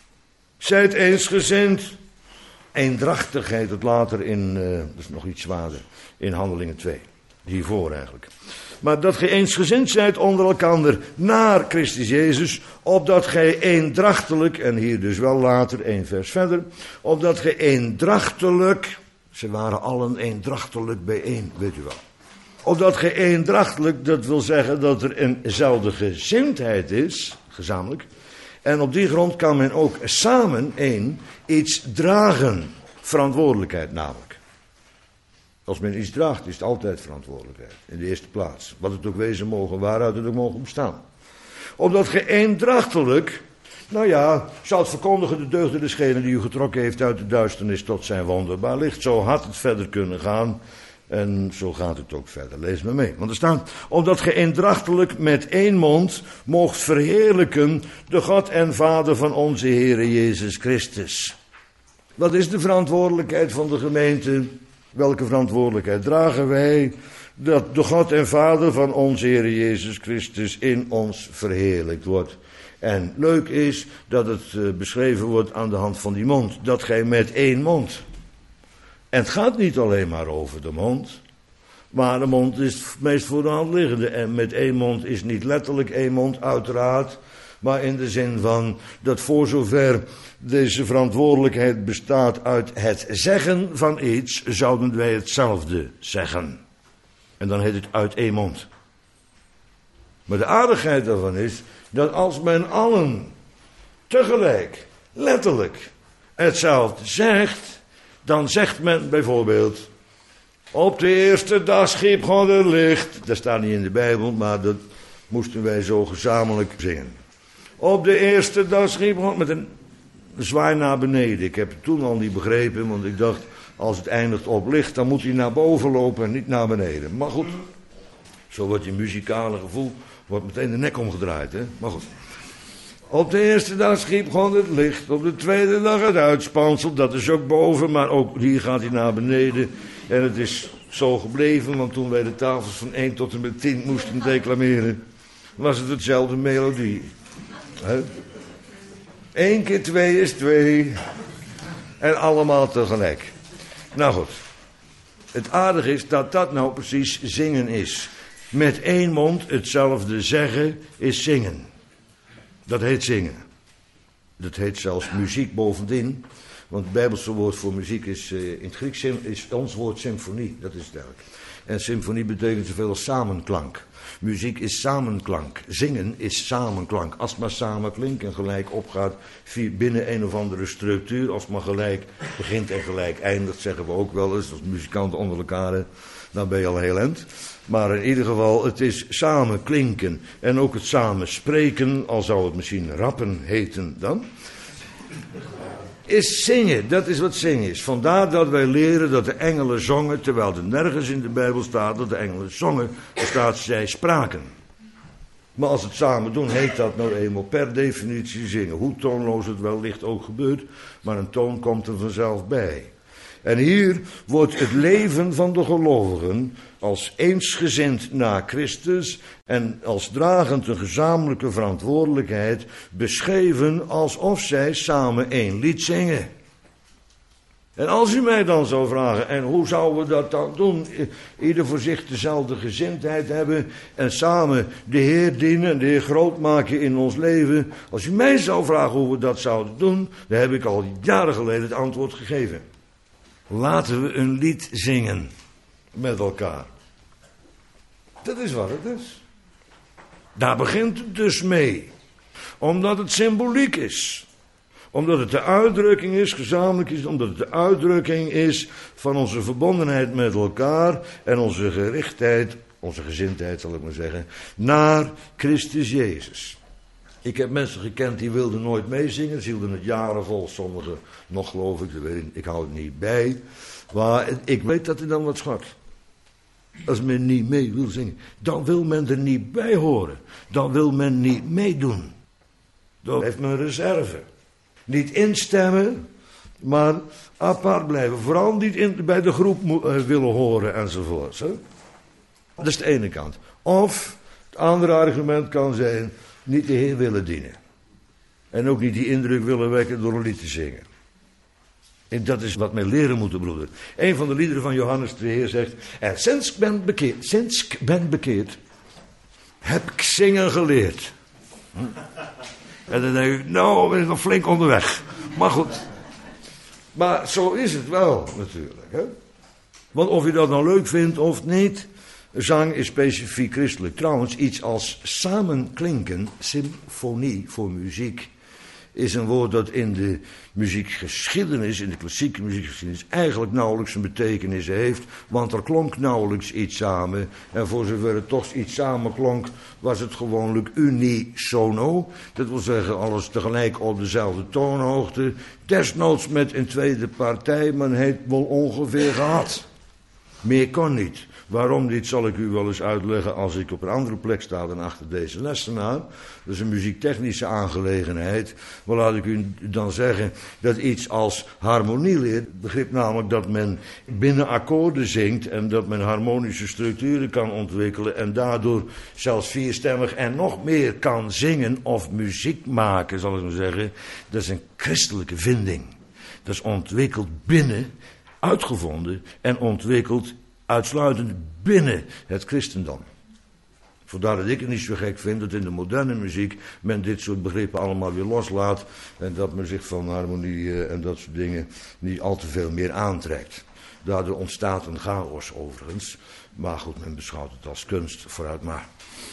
Zijt eensgezind. Eendrachtigheid, het later in, dat is nog iets zwaarder, in Handelingen 2. Hiervoor eigenlijk. Maar dat gij eensgezind zijt onder elkander naar Christus Jezus, opdat gij eendrachtelijk, en hier dus wel later, 1 vers verder, opdat gij eendrachtelijk, ze waren allen eendrachtelijk bijeen, weet u wel. Opdat gij eendrachtelijk, dat wil zeggen dat er eenzelfde gezindheid is, gezamenlijk, en op die grond kan men ook samen iets dragen, verantwoordelijkheid namelijk. Als men iets draagt, is het altijd verantwoordelijkheid. In de eerste plaats. Wat het ook wezen mogen, waaruit het ook mogen bestaan. Opdat ge eendrachtelijk, zou het verkondigen de deugden desgene die u getrokken heeft uit de duisternis tot zijn wonderbaar licht. Zo had het verder kunnen gaan. En zo gaat het ook verder. Lees me mee. Want er staat, opdat ge eendrachtelijk met één mond moogt verheerlijken de God en Vader van onze Heere Jezus Christus. Wat is de verantwoordelijkheid van de gemeente? Welke verantwoordelijkheid dragen wij? Dat de God en Vader van onze Heer Jezus Christus in ons verheerlijkt wordt. En leuk is dat het beschreven wordt aan de hand van die mond. Dat gij met één mond. En het gaat niet alleen maar over de mond. Maar de mond is het meest voor de hand liggende. En met één mond is niet letterlijk één mond, uiteraard. Maar in de zin van dat voor zover deze verantwoordelijkheid bestaat uit het zeggen van iets, zouden wij hetzelfde zeggen. En dan heet het uit één mond. Maar de aardigheid daarvan is dat als men allen tegelijk, letterlijk, hetzelfde zegt, dan zegt men bijvoorbeeld, op de eerste dag schiep God het licht. Dat staat niet in de Bijbel, maar dat moesten wij zo gezamenlijk zingen. Op de eerste dag schiep God met een zwaai naar beneden. Ik heb het toen al niet begrepen, want ik dacht, als het eindigt op licht, dan moet hij naar boven lopen en niet naar beneden. Maar goed, zo wordt je muzikale gevoel, wordt meteen de nek omgedraaid, hè? Maar goed. Op de eerste dag schiep God het licht, op de tweede dag het uitspansel, dat is ook boven, maar ook hier gaat hij naar beneden. En het is zo gebleven, want toen wij de tafels van 1 tot en met 10 moesten declameren, was het hetzelfde melodie. 1 keer 2 is 2. En allemaal tegelijk. Nou goed. Het aardige is dat dat nou precies zingen is. Met één mond hetzelfde zeggen is zingen. Dat heet zingen. Dat heet zelfs muziek bovendien. Want het Bijbelse woord voor muziek is in het Grieks is ons woord symfonie. Dat is het eigenlijk. En symfonie betekent zoveel als samenklank. Muziek is samenklank. Zingen is samenklank. Als het maar samen klinkt en gelijk opgaat binnen een of andere structuur. Als het maar gelijk begint en gelijk eindigt, zeggen we ook wel eens. Als muzikanten onder elkaar, dan ben je al heel eind. Maar in ieder geval, het is samen klinken. En ook het samen spreken, al zou het misschien rappen heten dan. Is zingen, dat is wat zingen is. Vandaar dat wij leren dat de engelen zongen, terwijl er nergens in de Bijbel staat dat de engelen zongen, er staat zij spraken. Maar als het samen doen, heet dat nou eenmaal per definitie zingen. Hoe toonloos het wellicht ook gebeurt, maar een toon komt er vanzelf bij. En hier wordt het leven van de gelovigen als eensgezind naar Christus en als dragend een gezamenlijke verantwoordelijkheid beschreven alsof zij samen één lied zingen. En als u mij dan zou vragen, en hoe zouden we dat dan doen? Ieder voor zich dezelfde gezindheid hebben en samen de Heer dienen en de Heer groot maken in ons leven. Als u mij zou vragen hoe we dat zouden doen, dan heb ik al jaren geleden het antwoord gegeven. Laten we een lied zingen met elkaar. Dat is wat het is. Daar begint het dus mee. Omdat het symboliek is. Omdat het de uitdrukking is, gezamenlijk is. Omdat het de uitdrukking is van onze verbondenheid met elkaar. En onze gerichtheid, onze gezindheid zal ik maar zeggen, naar Christus Jezus. Ik heb mensen gekend die wilden nooit meezingen. Ze hielden het jaren vol. Sommigen nog geloof ik. Ik hou het niet bij. Maar ik weet dat er dan wat schort. Als men niet mee wil zingen, dan wil men er niet bij horen. Dan wil men niet meedoen. Dan heeft men reserve. Niet instemmen, maar apart blijven. Vooral niet bij de groep willen horen enzovoort. Hè? Dat is de ene kant. Of het andere argument kan zijn, niet de Heer willen dienen. En ook niet die indruk willen wekken door een lied te zingen. En dat is wat wij leren moeten, broeder. Een van de liederen van Johannes de Heer zegt, en sinds ik ben bekeerd, heb ik zingen geleerd. En dan denk ik, nou, ben ik nog flink onderweg. Maar goed. Maar zo is het wel, natuurlijk. Hè? Want of je dat nou leuk vindt of niet, zang is specifiek christelijk. Trouwens, iets als samenklinken, symfonie voor muziek, is een woord dat in de muziekgeschiedenis, in de klassieke muziekgeschiedenis, eigenlijk nauwelijks een betekenis heeft. Want er klonk nauwelijks iets samen. En voor zover het toch iets samen klonk, was het gewoonlijk unisono. Dat wil zeggen, alles tegelijk op dezelfde toonhoogte. Desnoods met een tweede partij, men heeft wel ongeveer gehad. Meer kon niet. Waarom niet, zal ik u wel eens uitleggen als ik op een andere plek sta dan achter deze lessenaar. Dat is een muziektechnische aangelegenheid. Maar laat ik u dan zeggen dat iets als harmonie leert, begrip namelijk dat men binnen akkoorden zingt en dat men harmonische structuren kan ontwikkelen en daardoor zelfs vierstemmig en nog meer kan zingen of muziek maken, zal ik maar zeggen. Dat is een christelijke vinding. Dat is ontwikkeld binnen, uitgevonden en ontwikkeld uitsluitend binnen het christendom. Vandaar dat ik het niet zo gek vind dat in de moderne muziek men dit soort begrippen allemaal weer loslaat en dat men zich van harmonie en dat soort dingen niet al te veel meer aantrekt. Daardoor ontstaat een chaos overigens, maar goed, men beschouwt het als kunst, vooruit maar.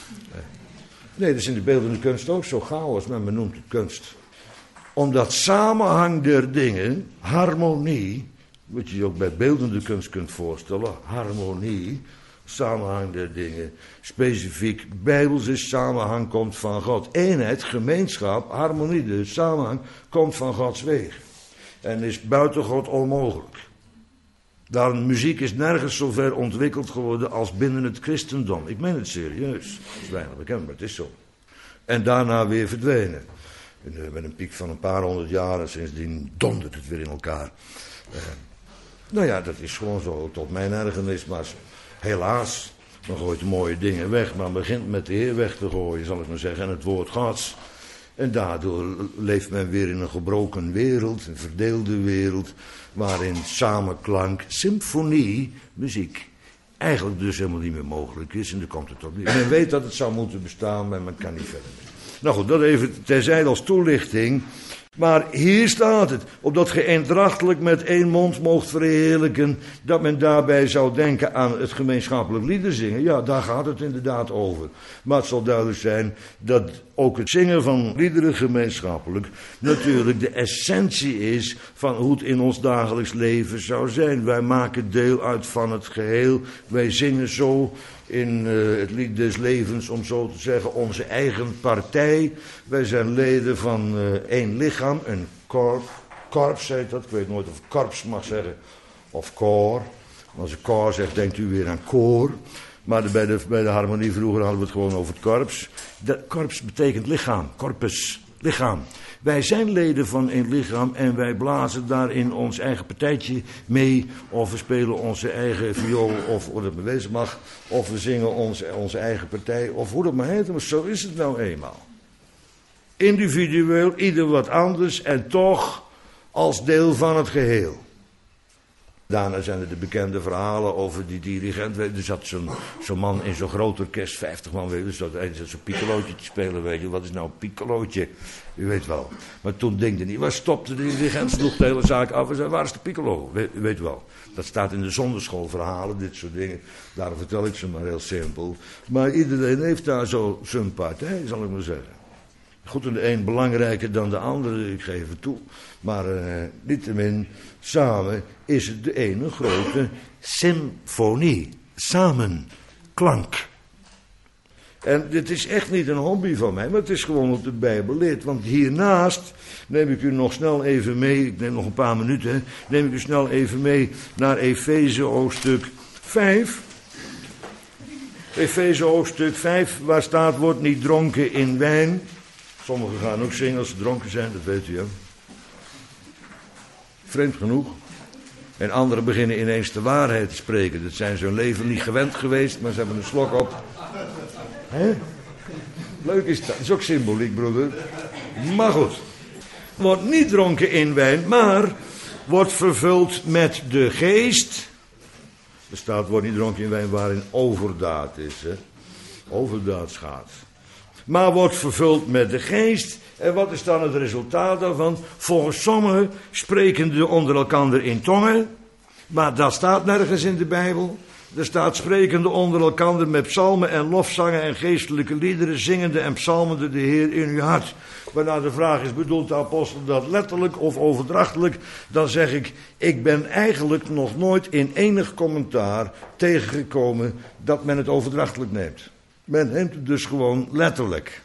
Nee, dat is in de beeldende kunst ook zo, chaos, maar men noemt het kunst. Omdat samenhang der dingen, harmonie, wat je je ook bij beeldende kunst kunt voorstellen, harmonie, samenhang der dingen, specifiek bijbelse samenhang komt van God. Eenheid, gemeenschap, harmonie, dus samenhang, komt van Gods wegen. En is buiten God onmogelijk. Daarom, muziek is nergens zo ver ontwikkeld geworden als binnen het christendom. Ik meen het serieus. Dat is weinig bekend, maar het is zo. En daarna weer verdwenen. Met een piek van een paar honderd jaar en sindsdien dondert het weer in elkaar. Nou ja, dat is gewoon zo tot mijn ergernis, maar helaas, men gooit mooie dingen weg, maar begint met de Heer weg te gooien, zal ik maar zeggen, en het woord Gods. En daardoor leeft men weer in een gebroken wereld, een verdeelde wereld, waarin samenklank, symfonie, muziek, eigenlijk dus helemaal niet meer mogelijk is. En dan komt het tot niet. Men weet dat het zou moeten bestaan, maar men kan niet verder. Nou goed, dat even terzijde als toelichting. Maar hier staat het, opdat ge eendrachtelijk met één mond moogt verheerlijken, dat men daarbij zou denken aan het gemeenschappelijk lieden zingen. Ja, daar gaat het inderdaad over. Maar het zal duidelijk zijn dat ook het zingen van liederen gemeenschappelijk natuurlijk de essentie is van hoe het in ons dagelijks leven zou zijn. Wij maken deel uit van het geheel. Wij zingen zo in het lied des levens, om zo te zeggen, onze eigen partij. Wij zijn leden van één lichaam, een korps heet dat. Ik weet nooit of ik korps mag zeggen of koor. Als ik koor zeg, denkt u weer aan koor. Maar bij de harmonie vroeger hadden we het gewoon over het korps. Korps betekent lichaam, corpus, lichaam. Wij zijn leden van een lichaam en wij blazen daarin ons eigen partijtje mee. Of we spelen onze eigen viool, of hoe dat bewezen mag. Of we zingen onze eigen partij, of hoe dat maar heet. Maar zo is het nou eenmaal. Individueel, ieder wat anders en toch als deel van het geheel. Daarna zijn er de bekende verhalen over die dirigent. Er zat zo'n man in zo'n groot orkest, 50 man, dus dat zo'n piccolootje te spelen, weet je. Wat is nou een piccolootje? U weet wel. Maar toen denkte hij niet, waar stopte de dirigent, sloeg de hele zaak af en zei, waar is de piccolo? U weet wel. Dat staat in de zonderschoolverhalen, dit soort dingen. Daarom vertel ik ze maar heel simpel. Maar iedereen heeft daar zo zijn partij, zal ik maar zeggen. Goed, en de een belangrijker dan de andere, ik geef het toe. Maar niettemin, samen is het de ene grote symfonie. Samenklank. En dit is echt niet een hobby van mij, maar het is gewoon wat de Bijbel leert. Want hiernaast neem ik u nog snel even mee, ik neem nog een paar minuten, neem ik u snel even mee naar Efeze hoofdstuk 5. Efeze hoofdstuk 5, waar staat, wordt niet dronken in wijn. Sommigen gaan ook zingen als ze dronken zijn, dat weet u, hè. Vreemd genoeg. En anderen beginnen ineens de waarheid te spreken. Dat zijn ze hun leven niet gewend geweest, maar ze hebben een slok op. Hè? Leuk is dat. Dat is ook symboliek, broeder. Maar goed. Wordt niet dronken in wijn, maar wordt vervuld met de geest. Er staat, wordt niet dronken in wijn waarin overdaad is. Hè? Overdaad gaat. Maar wordt vervuld met de geest. En wat is dan het resultaat daarvan? Volgens sommigen spreken ze onder elkaar in tongen. Maar dat staat nergens in de Bijbel. Er staat sprekende onder elkaar met psalmen en lofzangen en geestelijke liederen, zingende en psalmende de Heer in uw hart. Waarna de vraag is, bedoelt de apostel dat letterlijk of overdrachtelijk? Dan zeg ik ben eigenlijk nog nooit in enig commentaar tegengekomen dat men het overdrachtelijk neemt. Men neemt het dus gewoon letterlijk.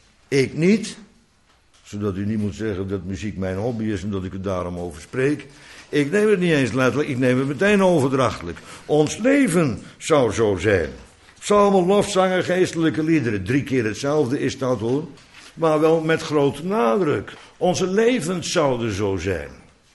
Ik niet, zodat u niet moet zeggen dat muziek mijn hobby is en dat ik er daarom over spreek. Ik neem het niet eens letterlijk, ik neem het meteen overdrachtelijk. Ons leven zou zo zijn. Psalmen, lofzangen, geestelijke liederen. 3 keer hetzelfde is dat, hoor. Maar wel met grote nadruk. Onze levens zouden zo zijn.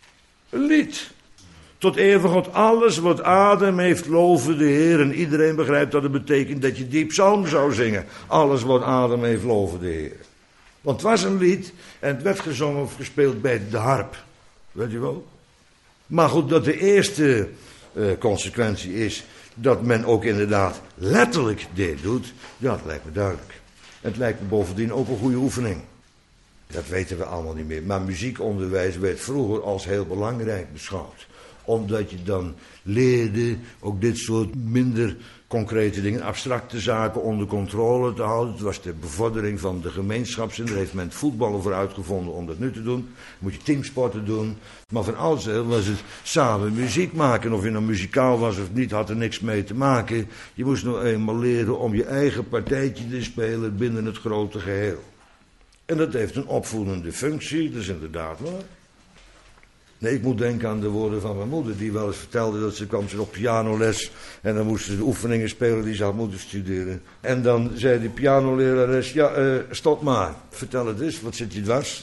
Een lied. Tot eer van God, alles wat adem heeft, loven de Heer. En iedereen begrijpt dat het betekent dat je die psalm zou zingen. Alles wat adem heeft, loven de Heer. Want het was een lied en het werd gezongen of gespeeld bij de harp. Weet je wel? Maar goed, dat de eerste consequentie is dat men ook inderdaad letterlijk dit doet, ja, dat lijkt me duidelijk. Het lijkt me bovendien ook een goede oefening. Dat weten we allemaal niet meer. Maar muziekonderwijs werd vroeger als heel belangrijk beschouwd. Omdat je dan leerde ook dit soort minder concrete dingen, abstracte zaken onder controle te houden. Het was de bevordering van de gemeenschapszin. Daar heeft men het voetballen voor uitgevonden om dat nu te doen. Dan moet je teamsporten doen. Maar van oudsher was het samen muziek maken. Of je nou muzikaal was of niet, had er niks mee te maken. Je moest nou eenmaal leren om je eigen partijtje te spelen binnen het grote geheel. En dat heeft een opvoedende functie, dat is inderdaad waar. Nee, ik moet denken aan de woorden van mijn moeder, die wel eens vertelde dat ze kwam op pianoles en dan moesten ze de oefeningen spelen die ze had moeten studeren. En dan zei die pianolerares, ja, stop maar, vertel het eens, wat zit je dwars?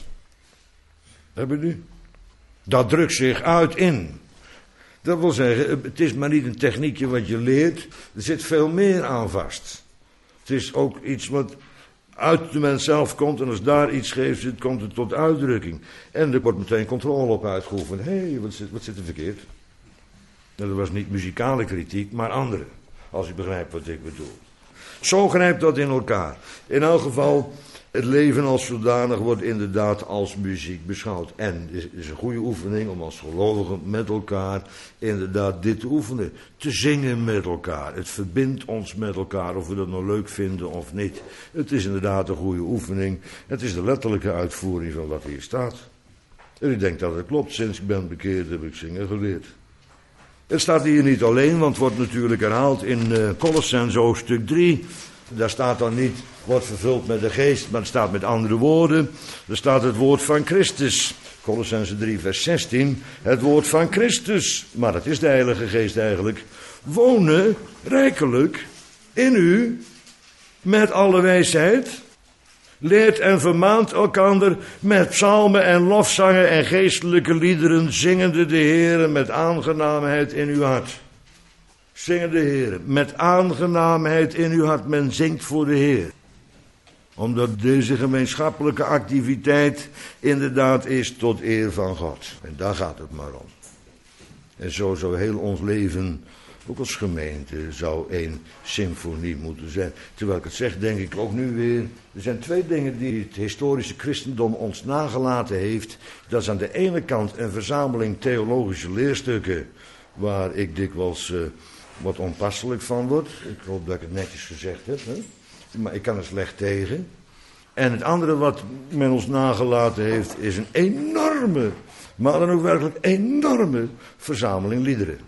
Heb je nu? Dat drukt zich uit in. Dat wil zeggen, het is maar niet een techniekje wat je leert, er zit veel meer aan vast. Het is ook iets wat uit de mens zelf komt en als daar iets geeft zit, komt het tot uitdrukking. En er wordt meteen controle op uitgeoefend. Hé, wat zit er verkeerd? Nou, dat was niet muzikale kritiek, maar andere. Als u begrijpt wat ik bedoel. Zo grijpt dat in elkaar. In elk geval, het leven als zodanig wordt inderdaad als muziek beschouwd. En het is een goede oefening om als gelovigen met elkaar inderdaad dit te oefenen. Te zingen met elkaar. Het verbindt ons met elkaar, of we dat nou leuk vinden of niet. Het is inderdaad een goede oefening. Het is de letterlijke uitvoering van wat hier staat. En ik denk dat het klopt. Sinds ik ben bekeerd heb ik zingen geleerd. Het staat hier niet alleen, want het wordt natuurlijk herhaald in Colossenzen hoofdstuk 3. Daar staat dan niet, wordt vervuld met de geest, maar het staat met andere woorden. Er staat het woord van Christus. Colossenzen 3 vers 16. Het woord van Christus, maar dat is de Heilige Geest eigenlijk. Wonen rijkelijk in u met alle wijsheid. Leert en vermaant elkander met psalmen en lofzangen en geestelijke liederen, zingende de Heere met aangenaamheid in uw hart. Zingen de Heer, met aangenaamheid in uw hart. Men zingt voor de Heer. Omdat deze gemeenschappelijke activiteit inderdaad is tot eer van God. En daar gaat het maar om. En zo zou heel ons leven, ook als gemeente, zou één symfonie moeten zijn. Terwijl ik het zeg, denk ik ook nu weer. Er zijn 2 dingen die het historische christendom ons nagelaten heeft. Dat is aan de ene kant een verzameling theologische leerstukken, waar ik dikwijls wat onpasselijk van word. Ik hoop dat ik het netjes gezegd heb, hè? Maar ik kan er slecht tegen. En het andere wat men ons nagelaten heeft, is een enorme, maar dan ook werkelijk enorme verzameling liederen.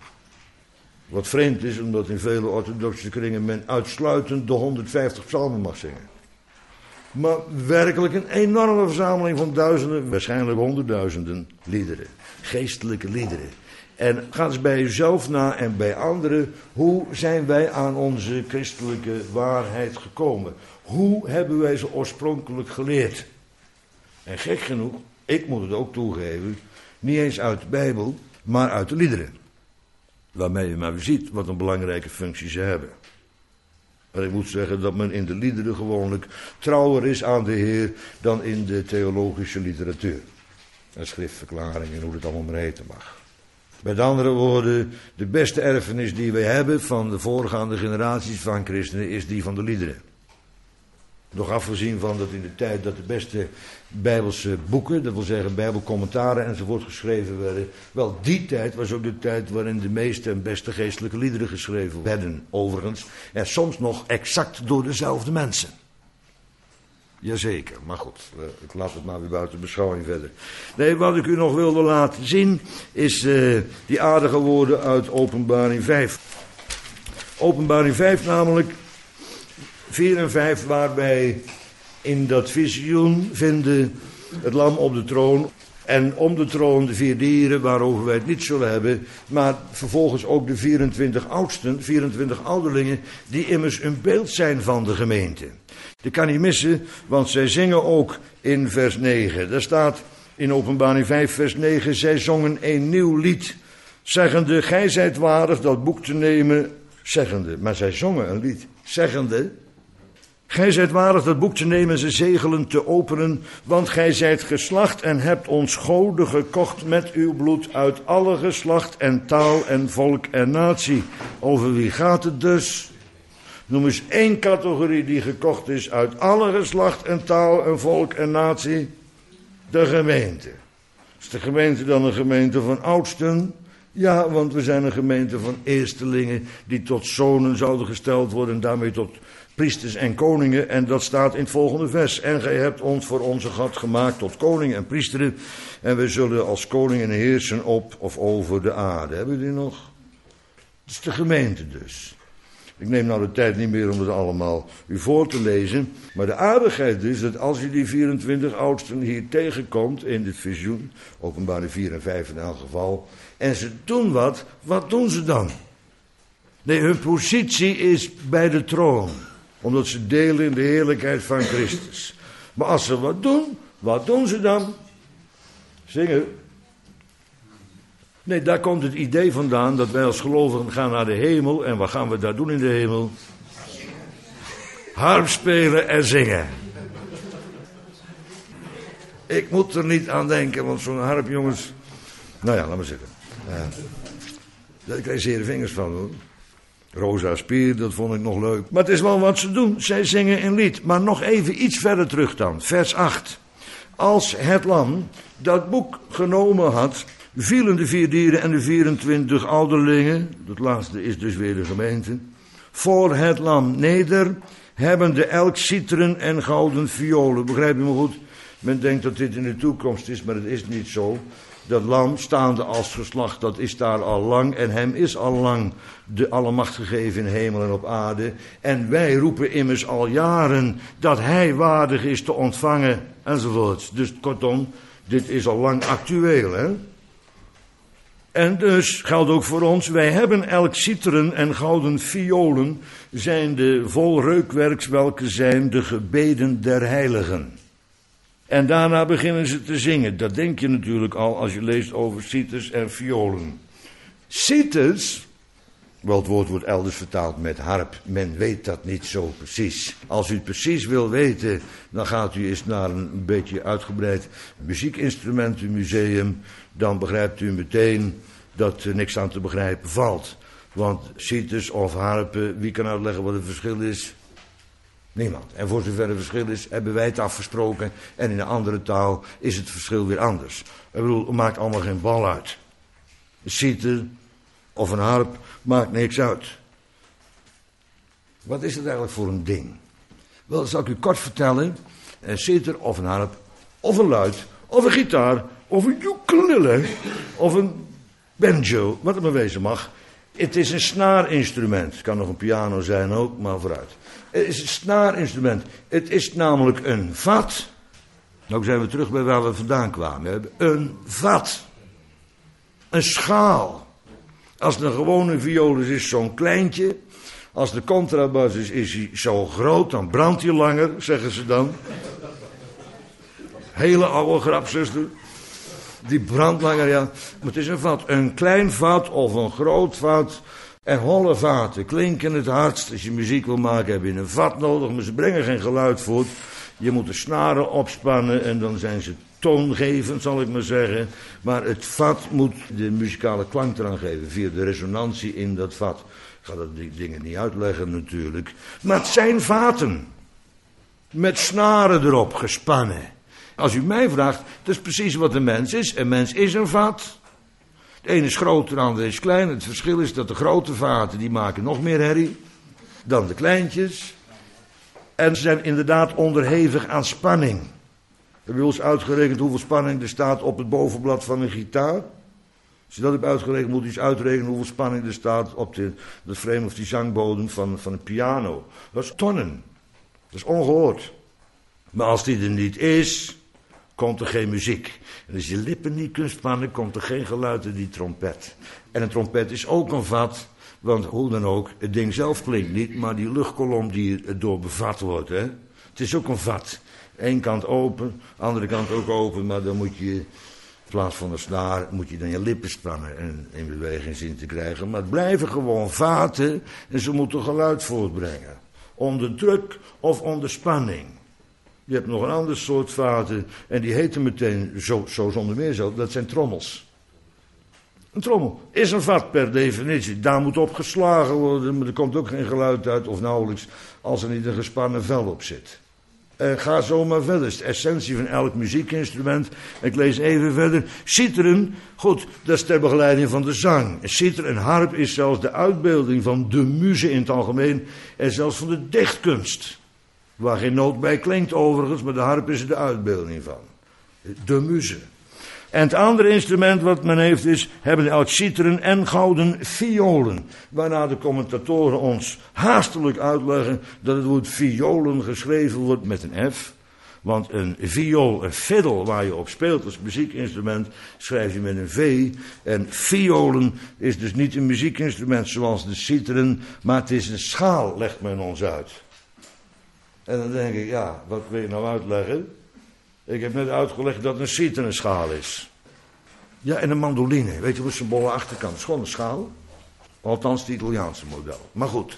Wat vreemd is, omdat in vele orthodoxe kringen men uitsluitend de 150 psalmen mag zingen. Maar werkelijk een enorme verzameling van duizenden, waarschijnlijk 100.000 liederen. Geestelijke liederen. En ga eens bij jezelf na en bij anderen. Hoe zijn wij aan onze christelijke waarheid gekomen? Hoe hebben wij ze oorspronkelijk geleerd? En gek genoeg, ik moet het ook toegeven, niet eens uit de Bijbel, maar uit de liederen. Waarmee je maar weer ziet wat een belangrijke functie ze hebben. En ik moet zeggen dat men in de liederen gewoonlijk trouwer is aan de Heer dan in de theologische literatuur. En schriftverklaringen, hoe het allemaal maar heten mag. Met andere woorden, de beste erfenis die wij hebben van de voorgaande generaties van christenen is die van de liederen. Nog afgezien van dat in de tijd dat de beste Bijbelse boeken, dat wil zeggen Bijbelcommentaren enzovoort geschreven werden. Wel, die tijd was ook de tijd waarin de meeste en beste geestelijke liederen geschreven werden, overigens. En soms nog exact door dezelfde mensen. Jazeker, maar goed, ik laat het maar weer buiten beschouwing verder. Nee, wat ik u nog wilde laten zien is die aardige woorden uit Openbaring 5. Openbaring 5 namelijk, 4 en 5, waarbij in dat visioen vinden het lam op de troon en om de troon de 4 dieren waarover wij het niet zullen hebben, maar vervolgens ook de 24 oudsten, 24 ouderlingen, die immers een beeld zijn van de gemeente. Dat kan niet missen, want zij zingen ook in vers 9. Daar staat in Openbaring 5 vers 9, zij zongen een nieuw lied, zeggende, gij zijt waardig dat boek te nemen, zeggende. Maar zij zongen een lied, zeggende, gij zijt waardig dat boek te nemen en zijn zegelen te openen, want gij zijt geslacht en hebt ons goden gekocht met uw bloed uit alle geslacht en taal en volk en natie. Over wie gaat het dus? Noem eens 1 categorie die gekocht is uit alle geslacht en taal en volk en natie. De gemeente. Is de gemeente dan een gemeente van oudsten? Ja, want we zijn een gemeente van eerstelingen die tot zonen zouden gesteld worden en daarmee tot priesters en koningen. En dat staat in het volgende vers. En gij hebt ons voor onze God gemaakt tot koningen en priesteren. En we zullen als koningen heersen op of over de aarde. Hebben we die nog? Dat is de gemeente dus. Ik neem nou de tijd niet meer om het allemaal u voor te lezen. Maar de aardigheid is dat als u die 24 oudsten hier tegenkomt in dit visioen, Openbaring 4 en 5 in elk geval, en ze doen wat doen ze dan? Nee, hun positie is bij de troon, omdat ze delen in de heerlijkheid van Christus. Maar als ze wat doen ze dan? Zingen. Nee, daar komt het idee vandaan dat wij als gelovigen gaan naar de hemel. En wat gaan we daar doen in de hemel? Harp spelen en zingen. Ik moet er niet aan denken, want zo'n harp, jongens. Nou ja, laat maar zitten. Daar krijg je zere vingers van, hoor. Rosa Spier, dat vond ik nog leuk. Maar het is wel wat ze doen. Zij zingen een lied. Maar nog even iets verder terug dan. Vers 8. Als het lam dat boek genomen had, vielen de 4 dieren en de 24 ouderlingen, dat laatste is dus weer de gemeente, voor het lam neder, hebbende elk citeren en gouden violen. Begrijp je me goed? Men denkt dat dit in de toekomst is, maar het is niet zo. Dat lam, staande als geslacht, dat is daar al lang. En hem is al lang de allemacht gegeven in hemel en op aarde. En wij roepen immers al jaren dat hij waardig is te ontvangen, enzovoort. Dus kortom, dit is al lang actueel, hè? En dus geldt ook voor ons, wij hebben elk citeren en gouden violen, zijn de vol reukwerks welke zijn de gebeden der heiligen. En daarna beginnen ze te zingen. Dat denk je natuurlijk al als je leest over citers en violen. Citers, wel het woord wordt elders vertaald met harp. Men weet dat niet zo precies. Als u het precies wil weten, dan gaat u eens naar een beetje uitgebreid muziekinstrumentenmuseum. Dan begrijpt u meteen dat er niks aan te begrijpen valt. Want citers of harpen, wie kan uitleggen wat het verschil is? Niemand. En voor zover het verschil is, hebben wij het afgesproken. En in een andere taal is het verschil weer anders. Ik bedoel, het maakt allemaal geen bal uit. Een citer of een harp maakt niks uit. Wat is het eigenlijk voor een ding? Wel, dat zal ik u kort vertellen. Een citer of een harp, of een luid, of een gitaar, of een ukulele, of een banjo, wat het maar wezen mag. Het is een snaarinstrument. Het kan nog een piano zijn ook, maar vooruit. Het is een snaarinstrument. Het is namelijk een vat. Nou zijn we terug bij waar we vandaan kwamen. We hebben een vat. Een schaal. Als het een gewone viool is zo'n kleintje. Als de contrabas is hij zo groot, dan brandt hij langer, zeggen ze dan. Hele oude grap, zuster. Die brandt langer, ja. Maar het is een vat. Een klein vat of een groot vat. En holle vaten klinken het hardst. Als je muziek wil maken heb je een vat nodig, maar ze brengen geen geluid voort. Je moet de snaren opspannen en dan zijn ze toongevend, zal ik maar zeggen. Maar het vat moet de muzikale klank eraan geven, via de resonantie in dat vat. Ik ga dat die dingen niet uitleggen natuurlijk. Maar het zijn vaten. Met snaren erop gespannen. Als u mij vraagt, dat is precies wat een mens is. Een mens is een vat. De ene is groter, de andere is klein. Het verschil is dat de grote vaten, die maken nog meer herrie dan de kleintjes. En ze zijn inderdaad onderhevig aan spanning. Heb je eens uitgerekend hoeveel spanning er staat op het bovenblad van een gitaar? Als je dat hebt uitgerekend, moet je eens uitrekenen hoeveel spanning er staat op de frame of die zangbodem van een piano. Dat is tonnen. Dat is ongehoord. Maar als die er niet is, komt er geen muziek. En als je lippen niet kunt spannen, komt er geen geluid in die trompet. En een trompet is ook een vat, want hoe dan ook, het ding zelf klinkt niet, maar die luchtkolom die er door bevat wordt, hè. Het is ook een vat. Eén kant open, andere kant ook open, maar dan moet je, in plaats van een snaar, moet je dan je lippen spannen en in beweging zien te krijgen. Maar het blijven gewoon vaten en ze moeten geluid voortbrengen. Onder druk of onder spanning. Je hebt nog een ander soort vaten en die heten meteen zo zonder meer zo, dat zijn trommels. Een trommel is een vat per definitie. Daar moet op geslagen worden, maar er komt ook geen geluid uit of nauwelijks als er niet een gespannen vel op zit. Ga zo maar verder. Dat is de essentie van elk muziekinstrument. Ik lees even verder. Citeren, goed, dat is ter begeleiding van de zang. Citer en harp is zelfs de uitbeelding van de muze in het algemeen en zelfs van de dichtkunst. Waar geen noot bij klinkt overigens, maar de harp is er de uitbeelding van. De muze. En het andere instrument wat men heeft is, hebben oud citeren en gouden violen. Waarna de commentatoren ons haastelijk uitleggen dat het woord violen geschreven wordt met een F. Want een viool, een fiddle waar je op speelt als muziekinstrument, schrijf je met een V. En violen is dus niet een muziekinstrument zoals de citeren, maar het is een schaal, legt men ons uit. En dan denk ik, ja, wat wil je nou uitleggen? Ik heb net uitgelegd dat een citer een schaal is. Ja, en een mandoline. Weet je wat zijn bolle achterkant? Het is gewoon een schaal. Althans, het Italiaanse model. Maar goed.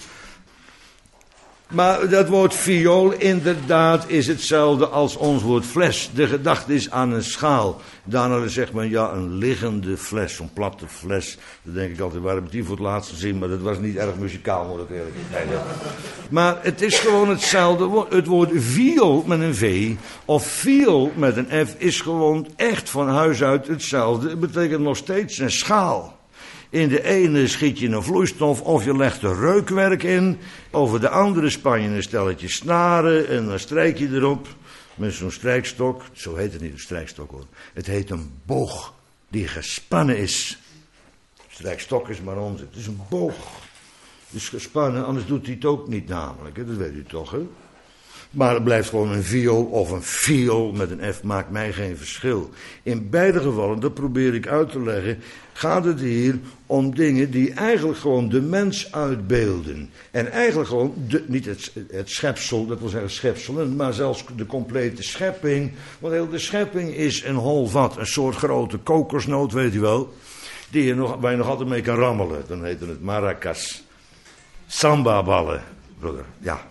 Maar dat woord viool inderdaad is hetzelfde als ons woord fles. De gedachte is aan een schaal. Daarna zegt men, ja, een liggende fles, zo'n platte fles. Dan denk ik altijd, waar heb ik die voor het laatst gezien? Maar dat was niet erg muzikaal, moet ik eerlijk zeggen. Maar het is gewoon hetzelfde. Het woord viool met een V of viool met een F is gewoon echt van huis uit hetzelfde. Het betekent nog steeds een schaal. In de ene schiet je een vloeistof of je legt er reukwerk in. Over de andere span je een stelletje snaren en dan strijk je erop met zo'n strijkstok. Zo heet het niet een strijkstok hoor. Het heet een boog die gespannen is. Strijkstok is maar onzin. Het is een boog. Het is gespannen, anders doet hij het ook niet namelijk. Hè? Dat weet u toch, hè? Maar het blijft gewoon een viool of een fiool met een F, maakt mij geen verschil. In beide gevallen, dat probeer ik uit te leggen, gaat het hier om dingen die eigenlijk gewoon de mens uitbeelden. En eigenlijk gewoon, niet het schepsel, dat wil zeggen schepselen, maar zelfs de complete schepping. Want heel de schepping is een hol vat, een soort grote kokosnoot, weet u wel. Waar je nog altijd mee kan rammelen. Dan heette het maracas. Samba-ballen, broeder, ja.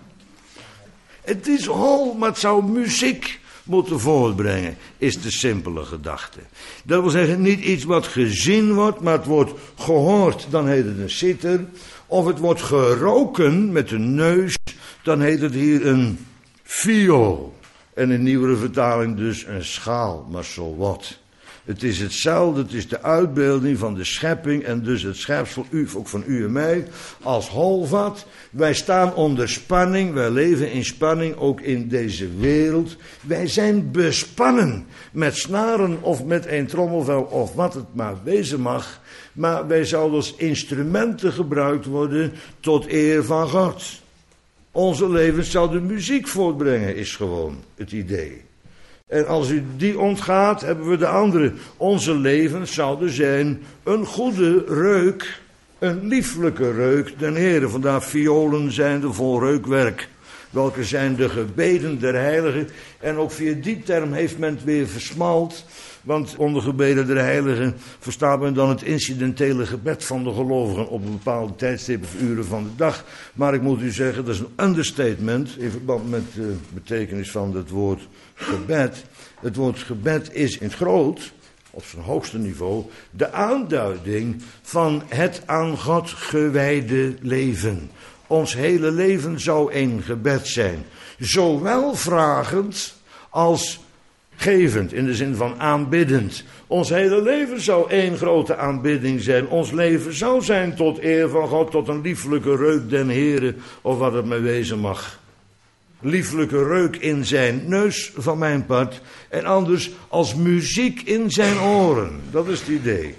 Het is hol, maar het zou muziek moeten voortbrengen, is de simpele gedachte. Dat wil zeggen, niet iets wat gezien wordt, maar het wordt gehoord, dan heet het een citer. Of het wordt geroken met een neus, dan heet het hier een viool. En in nieuwere vertaling dus een schaal, maar zo wat. Het is hetzelfde, het is de uitbeelding van de schepping en dus het schepsel, ook van u en mij, als holvat. Wij staan onder spanning, wij leven in spanning, ook in deze wereld. Wij zijn bespannen met snaren of met een trommelvel of wat het maar wezen mag. Maar wij zouden als instrumenten gebruikt worden tot eer van God. Onze levens zouden muziek voortbrengen, is gewoon het idee. En als u die ontgaat, hebben we de andere. Onze levens zouden zijn een goede reuk Een lieflijke reuk den Heere. Vandaar violen zijn de vol reukwerk. Welke zijn de gebeden der heiligen. En ook via die term heeft men het weer versmalt. Want onder gebeden der heiligen verstaat men dan het incidentele gebed van de gelovigen op een bepaalde tijdstip of uren van de dag. Maar ik moet u zeggen, dat is een understatement in verband met de betekenis van het woord gebed. Het woord gebed is in het groot, op zijn hoogste niveau, de aanduiding van het aan God gewijde leven. Ons hele leven zou een gebed zijn. Zowel vragend als gevend, in de zin van aanbiddend. Ons hele leven zou één grote aanbidding zijn. Ons leven zou zijn tot eer van God, tot een lieflijke reuk den Heere, of wat het maar wezen mag. Lieflijke reuk in zijn neus van mijn part, en anders als muziek in zijn oren. Dat is het idee.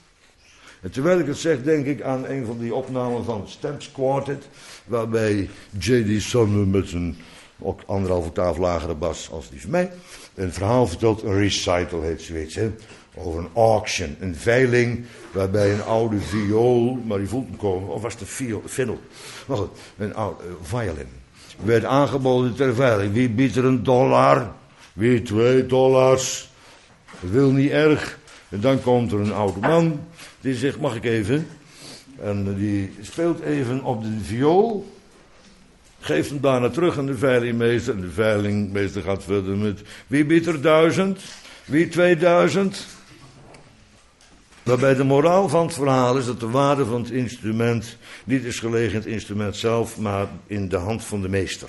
En terwijl ik het zeg, denk ik aan een van die opnamen van Stamps Quartet, waarbij J.D. Sumner met zijn ook 1,5 octaaf lagere bas als die van mij een verhaal vertelt, een recital heet zoiets, hè, over een auction, een veiling, waarbij een oude viool, maar die voelt hem komen, of was het een fiddle, maar goed, een oude violin, werd aangeboden ter veiling. Wie biedt er $1? Wie $2? Dat wil niet erg. En dan komt er een oude man, die zegt, mag ik even? En die speelt even op de viool, geeft hem daarna terug aan de veilingmeester. En de veilingmeester gaat verder met, wie biedt er 1000? Wie 2000? Waarbij de moraal van het verhaal is dat de waarde van het instrument niet is gelegen in het instrument zelf, maar in de hand van de meester.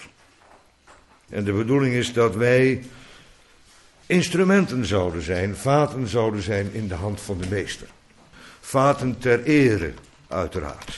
En de bedoeling is dat wij instrumenten zouden zijn, vaten zouden zijn in de hand van de meester. Vaten ter ere, uiteraard.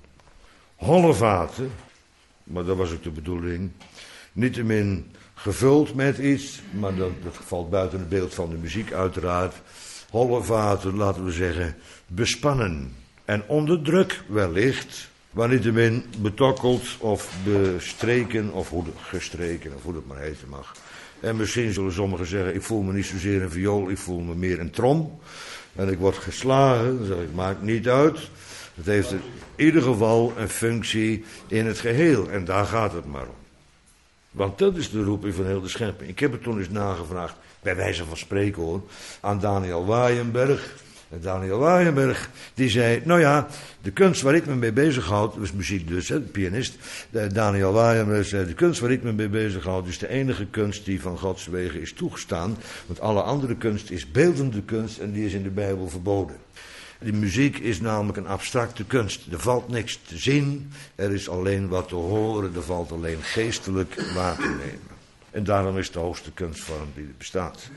Holle vaten, maar dat was ook de bedoeling, niettemin gevuld met iets, maar dat valt buiten het beeld van de muziek uiteraard. Holle vaten, laten we zeggen, bespannen en onder druk wellicht, maar niettemin betokkeld of bestreken of gestreken, of hoe dat maar heten mag. En misschien zullen sommigen zeggen, ik voel me niet zozeer een viool, ik voel me meer een trom. En ik word geslagen, dan zeg ik, maakt niet uit. Het heeft in ieder geval een functie in het geheel. En daar gaat het maar om. Want dat is de roeping van heel de schepping. Ik heb het toen eens nagevraagd, bij wijze van spreken hoor, aan Daniel Waaienberg. En Daniel Waaienberg, die zei, nou ja, de kunst waar ik me mee bezighoud, dat is muziek dus, hè, de pianist. Daniel Waaienberg zei, de kunst waar ik me mee bezighoud is de enige kunst die van Gods wegen is toegestaan. Want alle andere kunst is beeldende kunst en die is in de Bijbel verboden. Die muziek is namelijk een abstracte kunst. Er valt niks te zien, er is alleen wat te horen, er valt alleen geestelijk waar te nemen. En daarom is het de hoogste kunstvorm die er bestaat.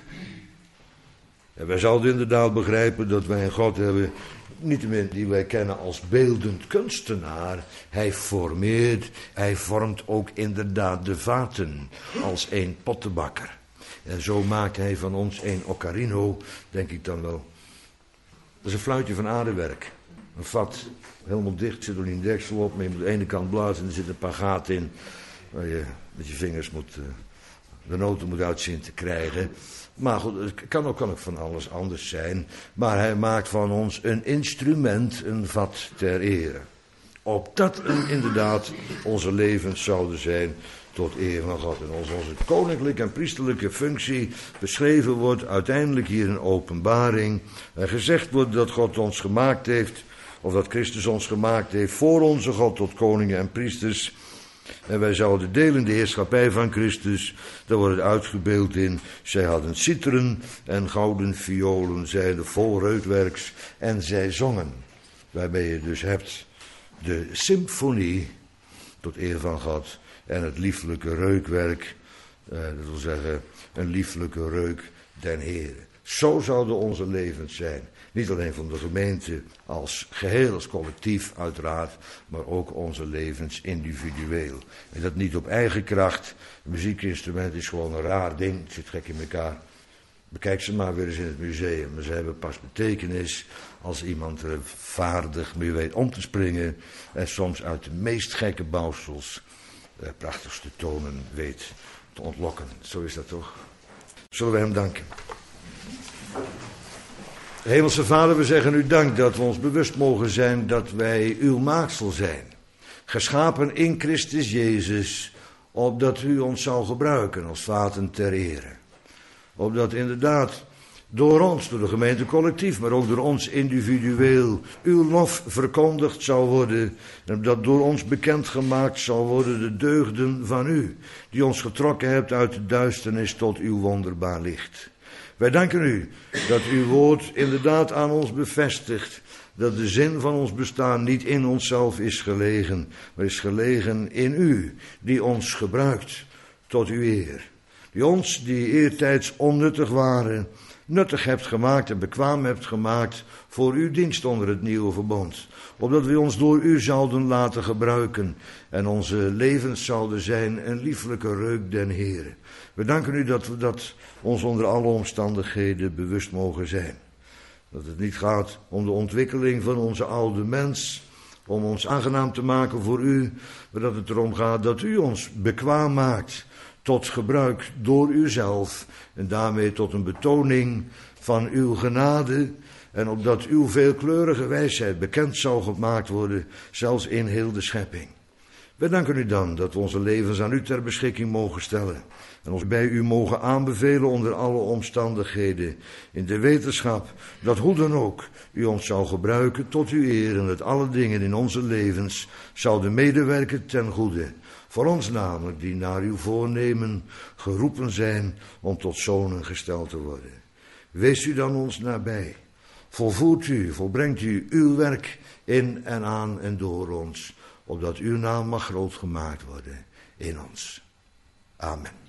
En wij zouden inderdaad begrijpen dat wij een God hebben, niettemin die wij kennen als beeldend kunstenaar. Hij formeert, hij vormt ook inderdaad de vaten als een pottenbakker. En zo maakt hij van ons een ocarino, denk ik dan wel. Dat is een fluitje van aardewerk. Een vat, helemaal dicht, zit er niet een deksel op, maar je moet aan de ene kant blazen en er zitten een paar gaten in, waar je met je vingers de noten moet uitzien te krijgen. Maar goed, het kan ook van alles anders zijn. Maar hij maakt van ons een instrument, een vat ter ere. Opdat inderdaad onze levens zouden zijn tot eer van God. En onze koninklijke en priesterlijke functie beschreven wordt uiteindelijk hier in Openbaring. En gezegd wordt dat God ons gemaakt heeft, of dat Christus ons gemaakt heeft voor onze God tot koningen en priesters. En wij zouden delen de heerschappij van Christus. Daar wordt het uitgebeeld in. Zij hadden citeren en gouden violen, zeiden vol reukwerks. En zij zongen. Waarbij je dus hebt de symfonie tot eer van God. En het lieflijke reukwerk. Dat wil zeggen een lieflijke reuk den Heere. Zo zouden onze levens zijn. Niet alleen van de gemeente als geheel, als collectief uiteraard, maar ook onze levens individueel. En dat niet op eigen kracht. Een muziekinstrument is gewoon een raar ding, het zit gek in elkaar. Bekijk ze maar weer eens in het museum. Maar ze hebben pas betekenis als iemand er vaardig mee weet om te springen en soms uit de meest gekke bouwsels prachtigste tonen weet te ontlokken. Zo is dat toch? Zullen we hem danken? Hemelse Vader, we zeggen u dank dat we ons bewust mogen zijn dat wij uw maaksel zijn. Geschapen in Christus Jezus, opdat u ons zou gebruiken als vaten ter ere. Opdat inderdaad door ons, door de gemeente collectief, maar ook door ons individueel, uw lof verkondigd zou worden. En opdat door ons bekendgemaakt zou worden de deugden van u, die ons getrokken hebt uit de duisternis tot uw wonderbaar licht. Wij danken u dat uw woord inderdaad aan ons bevestigt dat de zin van ons bestaan niet in onszelf is gelegen, maar is gelegen in u, die ons gebruikt tot uw eer. Die ons, die eertijds onnuttig waren, nuttig hebt gemaakt en bekwaam hebt gemaakt voor uw dienst onder het nieuwe verbond. Opdat we ons door u zouden laten gebruiken en onze levens zouden zijn een lieflijke reuk den Heere. We danken u dat we dat ons onder alle omstandigheden bewust mogen zijn. Dat het niet gaat om de ontwikkeling van onze oude mens, om ons aangenaam te maken voor u, maar dat het erom gaat dat u ons bekwaam maakt tot gebruik door uzelf en daarmee tot een betoning van uw genade en opdat uw veelkleurige wijsheid bekend zou gemaakt worden, zelfs in heel de schepping. Wij danken u dan dat we onze levens aan u ter beschikking mogen stellen en ons bij u mogen aanbevelen onder alle omstandigheden, in de wetenschap dat hoe dan ook u ons zou gebruiken tot uw eer en dat alle dingen in onze levens zouden medewerken ten goede. Voor ons namelijk, die naar uw voornemen geroepen zijn om tot zonen gesteld te worden. Wees u dan ons nabij. Volvoert u, volbrengt u uw werk in en aan en door ons, opdat uw naam mag groot gemaakt worden in ons. Amen.